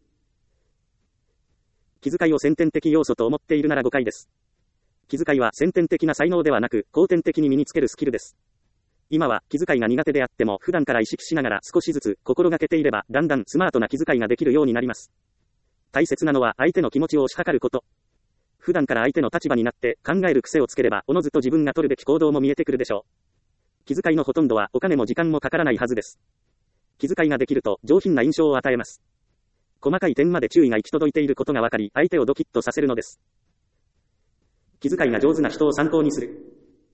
気遣いを先天的要素と思っているなら誤解です。気遣いは先天的な才能ではなく、後天的に身につけるスキルです。今は気遣いが苦手であっても、普段から意識しながら少しずつ心がけていれば、だんだんスマートな気遣いができるようになります。大切なのは相手の気持ちを推し量ること。普段から相手の立場になって考える癖をつければ、おのずと自分が取るべき行動も見えてくるでしょう。気遣いのほとんどはお金も時間もかからないはずです。気遣いができると上品な印象を与えます。細かい点まで注意が行き届いていることがわかり、相手をドキッとさせるのです。気遣いが上手な人を参考にする。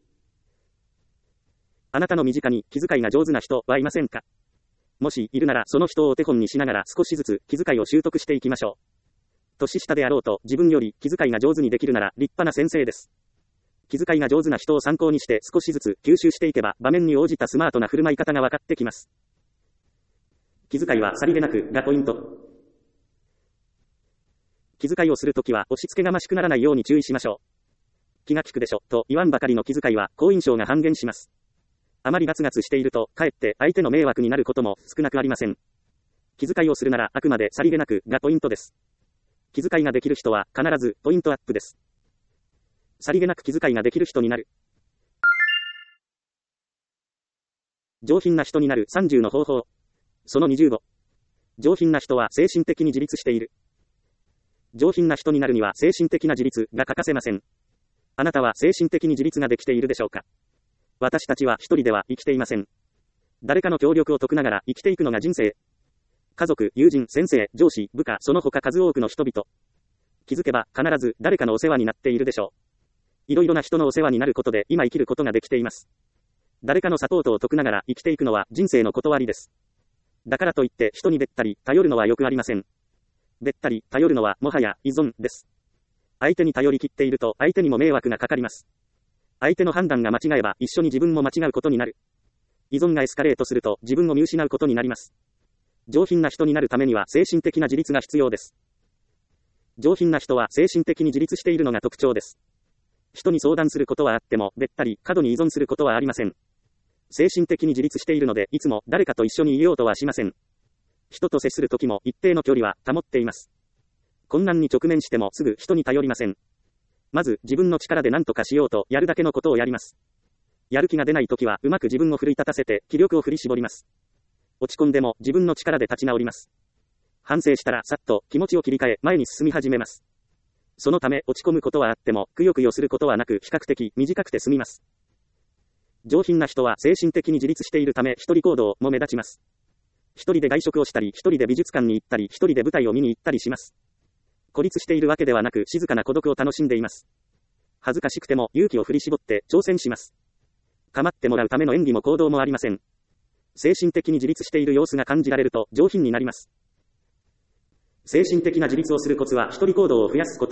あなたの身近に気遣いが上手な人はいませんか？もしいるならその人をお手本にしながら少しずつ気遣いを習得していきましょう。年下であろうと自分より気遣いが上手にできるなら立派な先生です。気遣いが上手な人を参考にして少しずつ吸収していけば場面に応じたスマートな振る舞い方が分かってきます。気遣いはさりげなくがポイント。気遣いをするときは押し付けがましくならないように注意しましょう。気が利くでしょと言わんばかりの気遣いは好印象が半減します。あまりガツガツしているとかえって相手の迷惑になることも少なくありません。気遣いをするならあくまでさりげなくがポイントです。気遣いができる人は必ずポイントアップです。さりげなく気遣いができる人になる。上品な人になるさんじゅうの方法。そのにじゅうご。上品な人は精神的に自立している。上品な人になるには精神的な自立が欠かせません。あなたは精神的に自立ができているでしょうか？私たちは一人では生きていません。誰かの協力を解くながら生きていくのが人生。家族、友人、先生、上司、部下、その他数多くの人々。気づけば必ず誰かのお世話になっているでしょう。いろいろな人のお世話になることで今生きることができています。誰かのサポートを解くながら生きていくのは人生の断りです。だからといって人にべったり頼るのはよくありません。べったり頼るのはもはや依存です。相手に頼り切っていると相手にも迷惑がかかります。相手の判断が間違えば一緒に自分も間違うことになる。依存がエスカレートすると自分を見失うことになります。上品な人になるためには精神的な自立が必要です。上品な人は精神的に自立しているのが特徴です。人に相談することはあっても、べったり過度に依存することはありません。精神的に自立しているので、いつも誰かと一緒にいようとはしません。人と接するときも一定の距離は保っています。困難に直面してもすぐ人に頼りません。まず自分の力で何とかしようとやるだけのことをやります。やる気が出ないときはうまく自分を奮い立たせて気力を振り絞ります。落ち込んでも自分の力で立ち直ります。反省したらさっと気持ちを切り替え前に進み始めます。そのため落ち込むことはあってもくよくよすることはなく比較的短くて済みます。上品な人は精神的に自立しているため一人行動も目立ちます。一人で外食をしたり一人で美術館に行ったり一人で舞台を見に行ったりします。孤立しているわけではなく静かな孤独を楽しんでいます。恥ずかしくても勇気を振り絞って挑戦します。構ってもらうための演技も行動もありません。精神的に自立している様子が感じられると上品になります。精神的な自立をするコツは一人行動を増やすこと。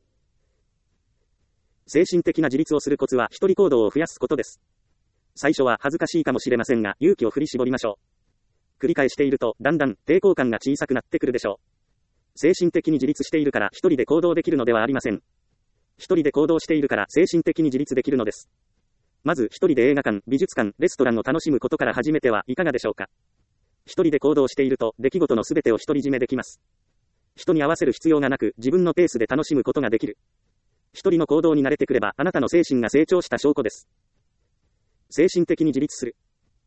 精神的な自立をするコツは一人行動を増やすことです。最初は恥ずかしいかもしれませんが勇気を振り絞りましょう。繰り返しているとだんだん抵抗感が小さくなってくるでしょう。精神的に自立しているから一人で行動できるのではありません。一人で行動しているから精神的に自立できるのです。まず一人で映画館、美術館、レストランを楽しむことから始めてはいかがでしょうか。一人で行動していると出来事のすべてを独り占めできます。人に合わせる必要がなく自分のペースで楽しむことができる。一人の行動に慣れてくればあなたの精神が成長した証拠です。精神的に自立する。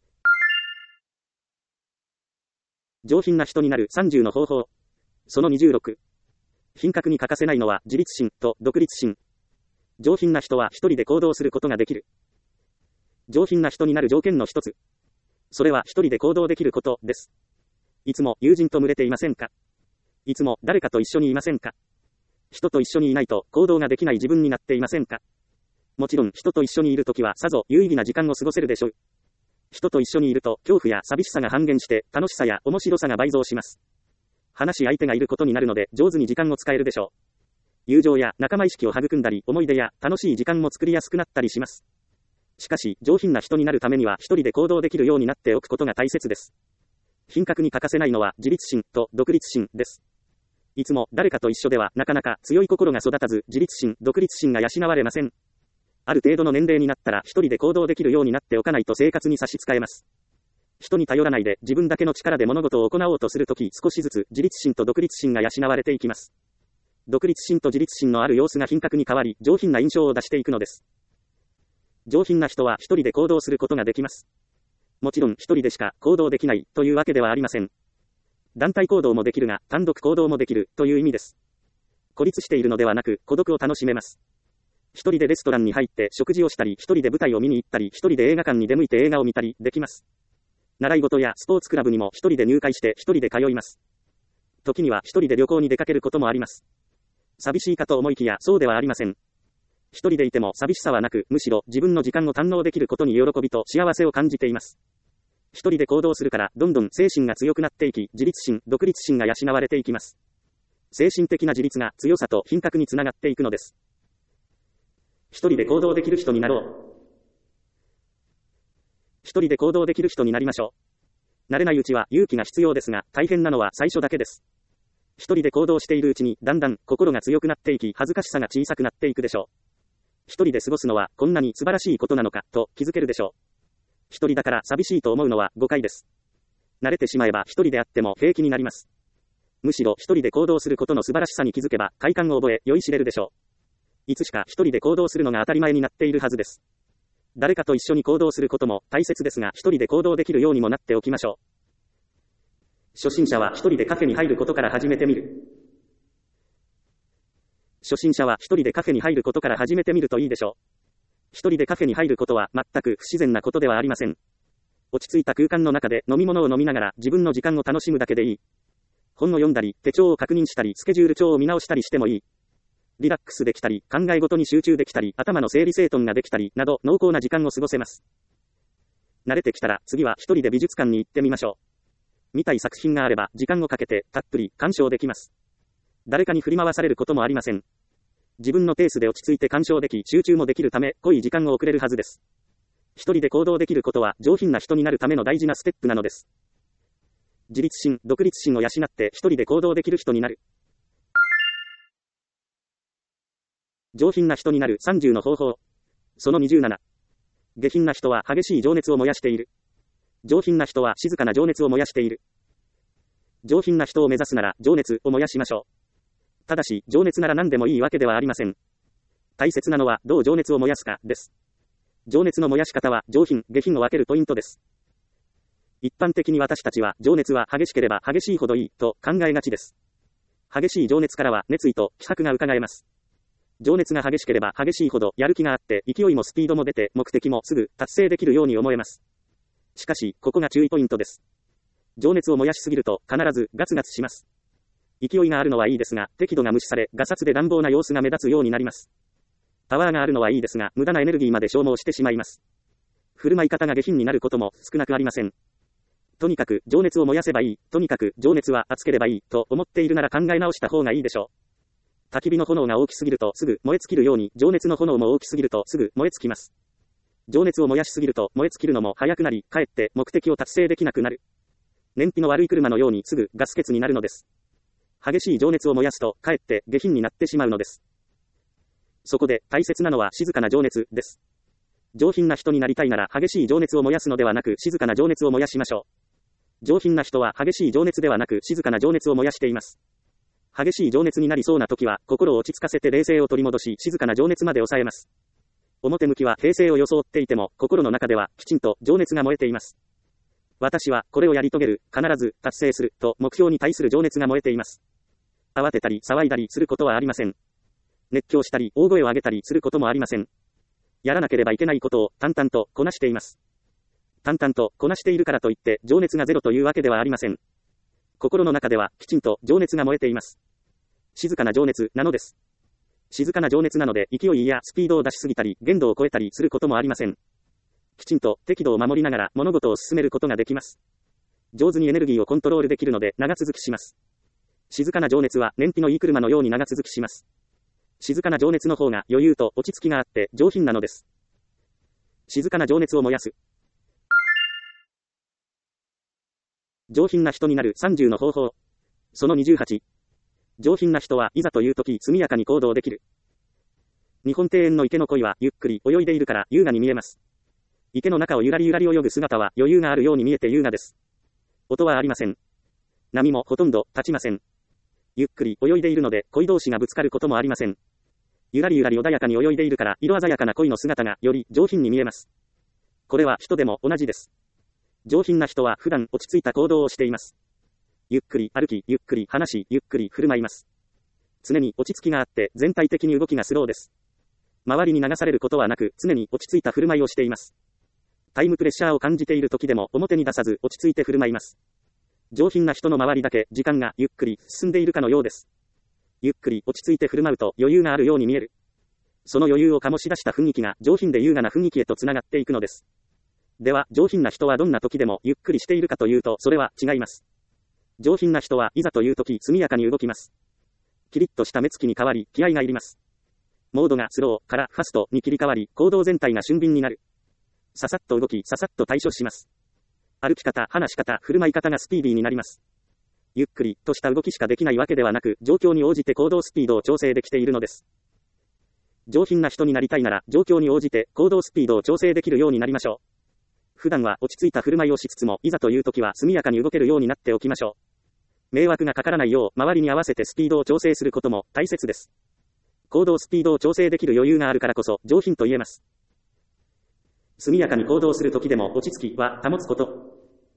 上品な人になるさんじゅうの方法。そのにじゅうろく。品格に欠かせないのは自立心と独立心。上品な人は一人で行動することができる。上品な人になる条件の一つ。それは一人で行動できることです。いつも友人と群れていませんか？いつも誰かと一緒にいませんか？人と一緒にいないと行動ができない自分になっていませんか？もちろん人と一緒にいるときはさぞ有意義な時間を過ごせるでしょう。人と一緒にいると恐怖や寂しさが半減して楽しさや面白さが倍増します。話し相手がいることになるので上手に時間を使えるでしょう。友情や仲間意識を育んだり思い出や楽しい時間も作りやすくなったりします。 しかし、上品な人になるためには一人で行動できるようになっておくことが大切です。品格に欠かせないのは自立心と独立心です。いつも誰かと一緒ではなかなか強い心が育たず、自立心、独立心が養われません。ある程度の年齢になったら一人で行動できるようになっておかないと生活に差し支えます。人に頼らないで自分だけの力で物事を行おうとするとき、少しずつ自立心と独立心が養われていきます。独立心と自立心のある様子が品格に変わり、上品な印象を出していくのです。上品な人は一人で行動することができます。もちろん一人でしか行動できないというわけではありません。団体行動もできるが、単独行動もできるという意味です。孤立しているのではなく、孤独を楽しめます。一人でレストランに入って食事をしたり、一人で舞台を見に行ったり、一人で映画館に出向いて映画を見たりできます。習い事やスポーツクラブにも一人で入会して一人で通います。時には一人で旅行に出かけることもあります。寂しいかと思いきやそうではありません。一人でいても寂しさはなく、むしろ自分の時間を堪能できることに喜びと幸せを感じています。一人で行動するから、どんどん精神が強くなっていき、自立心、独立心が養われていきます。精神的な自立が強さと品格につながっていくのです。一人で行動できる人になろう。一人で行動できる人になりましょう。慣れないうちは勇気が必要ですが、大変なのは最初だけです。一人で行動しているうちに、だんだん心が強くなっていき、恥ずかしさが小さくなっていくでしょう。一人で過ごすのはこんなに素晴らしいことなのかと気づけるでしょう。一人だから寂しいと思うのは誤解です。慣れてしまえば一人であっても平気になります。むしろ一人で行動することの素晴らしさに気づけば快感を覚え酔いしれるでしょう。いつしか一人で行動するのが当たり前になっているはずです。誰かと一緒に行動することも大切ですが、一人で行動できるようにもなっておきましょう。初心者は一人でカフェに入ることから始めてみる。初心者は一人でカフェに入ることから始めてみるといいでしょう。一人でカフェに入ることは全く不自然なことではありません。落ち着いた空間の中で飲み物を飲みながら自分の時間を楽しむだけでいい。本を読んだり、手帳を確認したり、スケジュール帳を見直したりしてもいい。リラックスできたり、考え事に集中できたり、頭の整理整頓ができたり、など濃厚な時間を過ごせます。慣れてきたら次は一人で美術館に行ってみましょう。見たい作品があれば時間をかけてたっぷり鑑賞できます。誰かに振り回されることもありません。自分のペースで落ち着いて鑑賞でき、集中もできるため、濃い時間を送れるはずです。一人で行動できることは上品な人になるための大事なステップなのです。自立心、独立心を養って一人で行動できる人になる。上品な人になるさんじゅうの方法。そのにじゅうなな。下品な人は激しい情熱を燃やしている。上品な人は静かな情熱を燃やしている。上品な人を目指すなら情熱を燃やしましょう。ただし、情熱なら何でもいいわけではありません。大切なのはどう情熱を燃やすかです。情熱の燃やし方は上品、下品を分けるポイントです。一般的に私たちは情熱は激しければ激しいほどいいと考えがちです。激しい情熱からは熱意と気迫が伺えます。情熱が激しければ激しいほどやる気があって勢いもスピードも出て目的もすぐ達成できるように思えます。しかし、ここが注意ポイントです。情熱を燃やしすぎると必ずガツガツします。勢いがあるのはいいですが、適度が無視され、ガサツで乱暴な様子が目立つようになります。パワーがあるのはいいですが、無駄なエネルギーまで消耗してしまいます。振る舞い方が下品になることも少なくありません。とにかく情熱を燃やせばいい、とにかく情熱は熱ければいい、と思っているなら考え直した方がいいでしょう。焚き火の炎が大きすぎるとすぐ燃え尽きるように、情熱の炎も大きすぎるとすぐ燃え尽きます。情熱を燃やしすぎると燃え尽きるのも早くなり、かえって目的を達成できなくなる。燃費の悪い車のようにすぐガス欠になるのです。激しい情熱を燃やすと、かえって下品になってしまうのです。そこで、大切なのは静かな情熱です。上品な人になりたいなら、激しい情熱を燃やすのではなく、静かな情熱を燃やしましょう。上品な人は激しい情熱ではなく、静かな情熱を燃やしています。激しい情熱になりそうな時は、心を落ち着かせて冷静を取り戻し、静かな情熱まで抑えます。表向きは平静を装っていても、心の中では、きちんと情熱が燃えています。私は、これをやり遂げる、必ず、達成する、と目標に対する情熱が燃えています。慌てたり、騒いだりすることはありません。熱狂したり、大声を上げたりすることもありません。やらなければいけないことを、淡々と、こなしています。淡々と、こなしているからといって、情熱がゼロというわけではありません。心の中では、きちんと、情熱が燃えています。静かな情熱、なのです。静かな情熱なので、勢いやスピードを出しすぎたり、限度を超えたりすることもありません。きちんと、適度を守りながら、物事を進めることができます。上手にエネルギーをコントロールできるので、長続きします。静かな情熱は燃費のいい車のように長続きします。静かな情熱の方が余裕と落ち着きがあって上品なのです。 静かな情熱を燃やす。上品な人になるさんじゅうの方法。そのにじゅうはち。上品な人はいざという時速やかに行動できる。日本庭園の池の鯉はゆっくり泳いでいるから優雅に見えます。池の中をゆらりゆらり泳ぐ姿は余裕があるように見えて優雅です。音はありません。波もほとんど立ちません。ゆっくり泳いでいるので鯉同士がぶつかることもありません。ゆらりゆらり穏やかに泳いでいるから色鮮やかな鯉の姿がより上品に見えます。これは人でも同じです。上品な人は普段落ち着いた行動をしています。ゆっくり歩き、ゆっくり話し、ゆっくり振る舞います。常に落ち着きがあって全体的に動きがスローです。周りに流されることはなく常に落ち着いた振る舞いをしています。タイムプレッシャーを感じている時でも表に出さず落ち着いて振る舞います。上品な人の周りだけ時間がゆっくり進んでいるかのようです。ゆっくり落ち着いて振る舞うと余裕があるように見える。その余裕を醸し出した雰囲気が上品で優雅な雰囲気へとつながっていくのです。では、上品な人はどんな時でもゆっくりしているかというと、それは違います。上品な人はいざという時速やかに動きます。キリッとした目つきに変わり、気合がいります。モードがスローからファストに切り替わり、行動全体が俊敏になる。ささっと動き、ささっと対処します。歩き方、話し方、振る舞い方がスピーディーになります。ゆっくりとした動きしかできないわけではなく、状況に応じて行動スピードを調整できているのです。上品な人になりたいなら、状況に応じて行動スピードを調整できるようになりましょう。普段は落ち着いた振る舞いをしつつも、いざという時は速やかに動けるようになっておきましょう。迷惑がかからないよう、周りに合わせてスピードを調整することも大切です。行動スピードを調整できる余裕があるからこそ、上品と言えます。速やかに行動する時でも落ち着きは保つこと。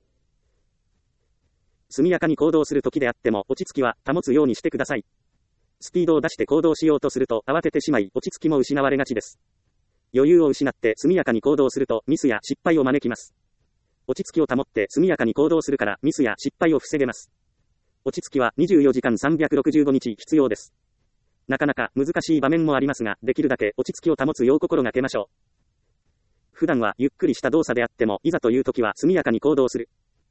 速やかに行動する時であっても落ち着きは保つようにしてください。スピードを出して行動しようとすると慌ててしまい落ち着きも失われがちです。余裕を失って速やかに行動するとミスや失敗を招きます。落ち着きを保って速やかに行動するからミスや失敗を防げます。落ち着きはにじゅうよじかんさんびゃくろくじゅうごにち必要です。なかなか難しい場面もありますが、できるだけ落ち着きを保つよう心がけましょう。普段はゆっくりした動作であっても、いざという時は速やかに行動する。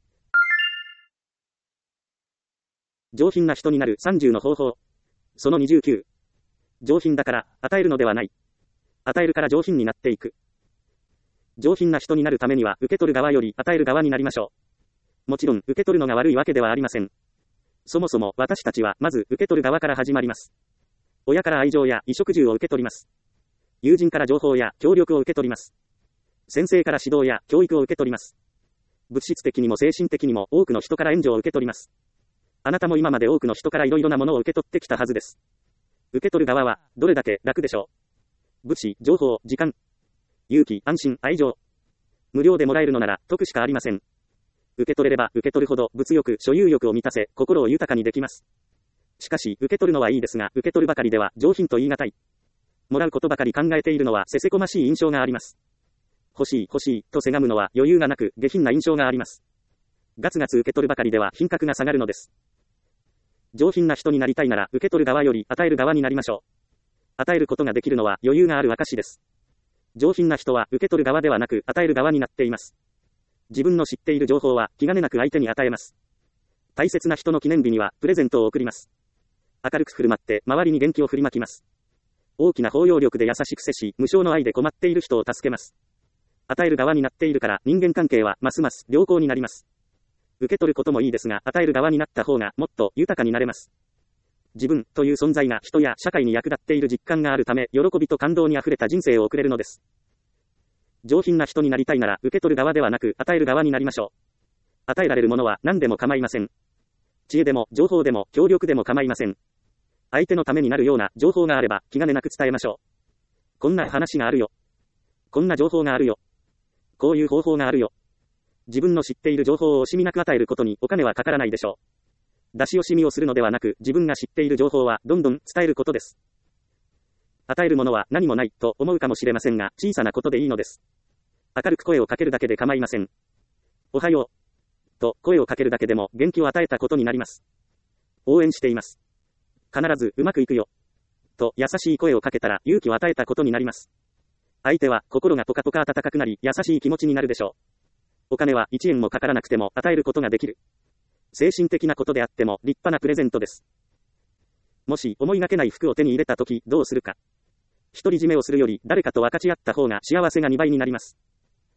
上品な人になるさんじゅうの方法。そのにじゅうきゅう。上品だから与えるのではない。与えるから上品になっていく。上品な人になるためには受け取る側より与える側になりましょう。もちろん受け取るのが悪いわけではありません。そもそも私たちはまず受け取る側から始まります。親から愛情や衣食住を受け取ります。友人から情報や協力を受け取ります。先生から指導や教育を受け取ります。物質的にも精神的にも多くの人から援助を受け取ります。あなたも今まで多くの人からいろいろなものを受け取ってきたはずです。受け取る側はどれだけ楽でしょう。物資、情報、時間、勇気、安心、愛情。無料でもらえるのなら得しかありません。受け取れれば受け取るほど物欲、所有欲を満たせ、心を豊かにできます。しかし、受け取るのはいいですが、受け取るばかりでは上品と言い難い。もらうことばかり考えているのはせせこましい印象があります。欲しい欲しいとせがむのは余裕がなく下品な印象があります。ガツガツ受け取るばかりでは品格が下がるのです。上品な人になりたいなら受け取る側より与える側になりましょう。与えることができるのは余裕がある証です。上品な人は受け取る側ではなく与える側になっています。自分の知っている情報は気兼ねなく相手に与えます。大切な人の記念日にはプレゼントを贈ります。明るく振る舞って周りに元気を振りまきます。大きな包容力で優しく接し、無償の愛で困っている人を助けます。与える側になっているから人間関係はますます良好になります。受け取ることもいいですが、与える側になった方がもっと豊かになれます。自分という存在が人や社会に役立っている実感があるため、喜びと感動にあふれた人生を送れるのです。上品な人になりたいなら受け取る側ではなく与える側になりましょう。与えられるものは何でも構いません。知恵でも情報でも協力でも構いません。相手のためになるような情報があれば気兼ねなく伝えましょう。こんな話があるよ。こんな情報があるよ。こういう方法があるよ。自分の知っている情報を惜しみなく与えることにお金はかからないでしょう。出し惜しみをするのではなく、自分が知っている情報はどんどん伝えることです。与えるものは何もないと思うかもしれませんが、小さなことでいいのです。明るく声をかけるだけで構いません。おはようと声をかけるだけでも元気を与えたことになります。応援しています。必ずうまくいくよと優しい声をかけたら勇気を与えたことになります。相手は心がポカポカ温かくなり優しい気持ちになるでしょう。お金はいちえんもかからなくても与えることができる。精神的なことであっても立派なプレゼントです。もし思いがけない服を手に入れたときどうするか。独り占めをするより誰かと分かち合った方が幸せがにばいになります。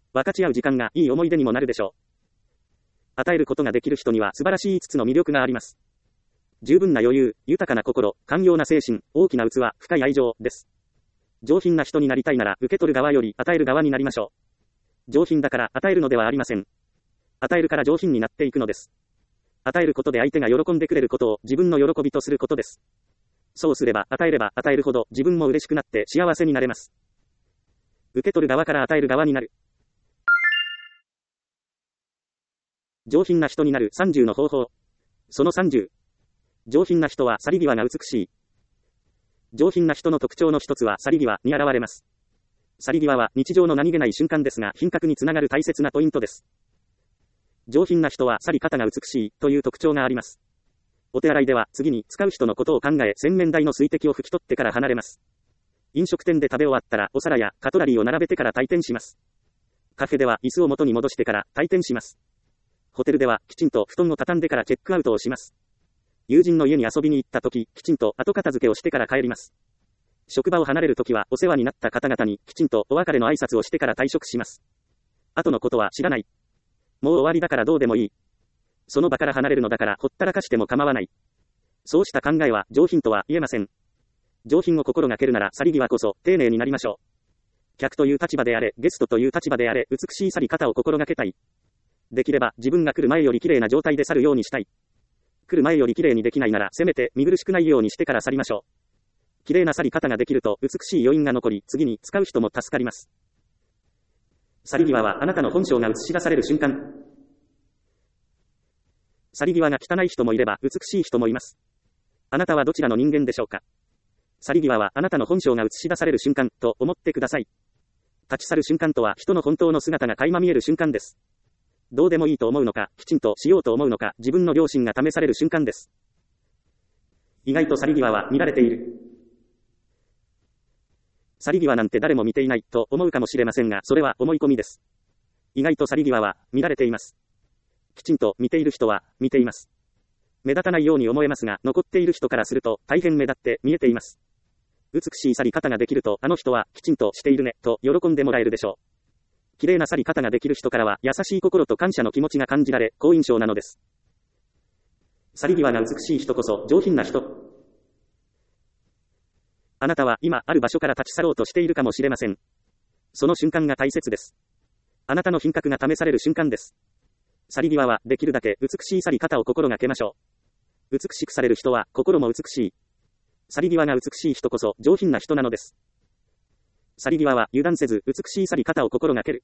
分かち合う時間がいい思い出にもなるでしょう。与えることができる人には素晴らしいいつつの魅力があります。十分な余裕、豊かな心、寛容な精神、大きな器、深い愛情です。上品な人になりたいなら受け取る側より与える側になりましょう。上品だから与えるのではありません。与えるから上品になっていくのです。与えることで相手が喜んでくれることを自分の喜びとすることです。そうすれば与えれば与えるほど自分も嬉しくなって幸せになれます。受け取る側から与える側になる。上品な人になるさんじゅうの方法。そのさんじゅう。上品な人は去り際が美しい。上品な人の特徴の一つは去り際に現れます。去り際は日常の何気ない瞬間ですが品格につながる大切なポイントです。上品な人は去り方が美しいという特徴があります。お手洗いでは次に使う人のことを考え洗面台の水滴を拭き取ってから離れます。飲食店で食べ終わったらお皿やカトラリーを並べてから退店します。カフェでは椅子を元に戻してから退店します。ホテルではきちんと布団を畳んでからチェックアウトをします。友人の家に遊びに行った時、きちんと後片付けをしてから帰ります。職場を離れるときはお世話になった方々にきちんとお別れの挨拶をしてから退職します。後のことは知らない。もう終わりだからどうでもいい。その場から離れるのだからほったらかしても構わない。そうした考えは上品とは言えません。上品を心がけるなら去り際こそ丁寧になりましょう。客という立場であれ、ゲストという立場であれ、美しい去り方を心がけたい。できれば自分が来る前より綺麗な状態で去るようにしたい。来る前より綺麗にできないならせめて見苦しくないようにしてから去りましょう。綺麗な去り方ができると美しい余韻が残り、次に使う人も助かります。去り際はあなたの本性が映し出される瞬間。去り際が汚い人もいれば美しい人もいます。あなたはどちらの人間でしょうか。去り際はあなたの本性が映し出される瞬間と思ってください。立ち去る瞬間とは人の本当の姿が垣間見える瞬間です。どうでもいいと思うのか、きちんとしようと思うのか、自分の良心が試される瞬間です。意外と去り際は見られている。去り際なんて誰も見ていないと思うかもしれませんが、それは思い込みです。意外と去り際は見られています。きちんと見ている人は見ています。目立たないように思えますが、残っている人からすると大変目立って見えています。美しい去り方ができると、あの人はきちんとしているねと喜んでもらえるでしょう。綺麗な去り方ができる人からは優しい心と感謝の気持ちが感じられ、好印象なのです。去り際が美しい人こそ上品な人。あなたは今ある場所から立ち去ろうとしているかもしれません。その瞬間が大切です。あなたの品格が試される瞬間です。去り際はできるだけ美しい去り方を心がけましょう。美しくされる人は心も美しい。去り際が美しい人こそ上品な人なのです。去り際は油断せず美しい去り方を心がける。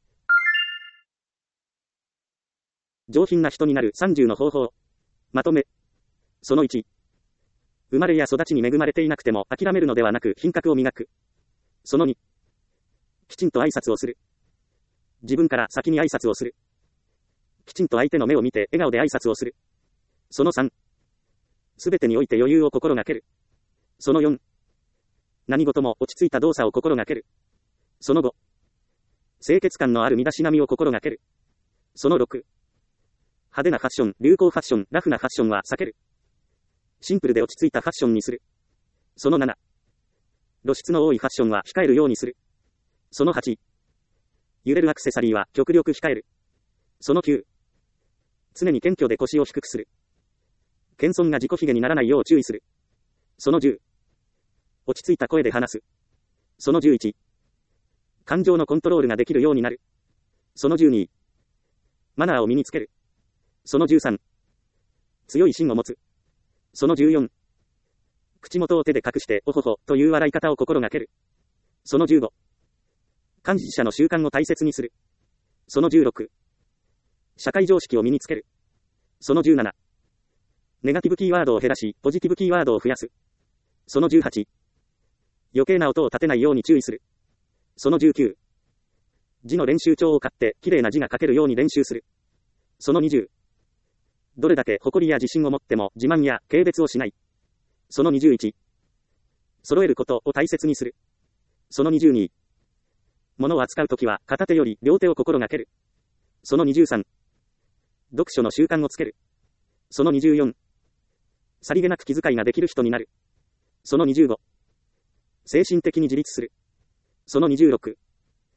上品な人になるさんじゅうの方法。まとめ。そのいち。生まれや育ちに恵まれていなくても諦めるのではなく品格を磨く。そのに。きちんと挨拶をする。自分から先に挨拶をする。きちんと相手の目を見て笑顔で挨拶をする。そのさん。すべてにおいて余裕を心がける。そのよん。何事も落ち着いた動作を心がける。そのご。清潔感のある身だしなみを心がける。そのろく。派手なファッション、流行ファッション、ラフなファッションは避ける。シンプルで落ち着いたファッションにする。そのなな。露出の多いファッションは控えるようにする。そのはち。揺れるアクセサリーは極力控える。そのきゅう。常に謙虚で腰を低くする。謙遜が自己卑下にならないよう注意する。そのじゅう。落ち着いた声で話す。そのじゅういち。感情のコントロールができるようになる。そのじゅうに。マナーを身につける。そのじゅうさん。強い心を持つ。そのじゅうよん。口元を手で隠して、おほほ、という笑い方を心がける。そのじゅうご。幹事者の習慣を大切にする。そのじゅうろく。社会常識を身につける。そのじゅうなな。ネガティブキーワードを減らし、ポジティブキーワードを増やす。そのじゅうはち。余計な音を立てないように注意する。そのじゅうきゅう。字の練習帳を買って、綺麗な字が書けるように練習する。そのにじゅう。どれだけ誇りや自信を持っても自慢や軽蔑をしない。そのにじゅういち。揃えることを大切にする。そのにじゅうに。物を扱うときは片手より両手を心がける。そのにじゅうさん。読書の習慣をつける。そのにじゅうよん。さりげなく気遣いができる人になる。そのにじゅうご。精神的に自立する。そのにじゅうろく。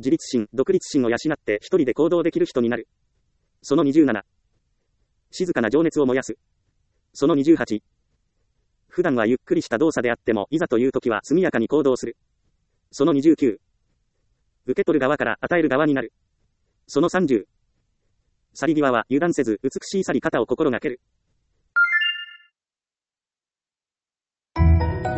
自立心、独立心を養って一人で行動できる人になる。そのにじゅうなな。静かな情熱を燃やす。そのにじゅうはち。普段はゆっくりした動作であっても、いざという時は速やかに行動する。そのにじゅうきゅう。受け取る側から与える側になる。そのさんじゅう。去り際は油断せず美しい去り方を心がける。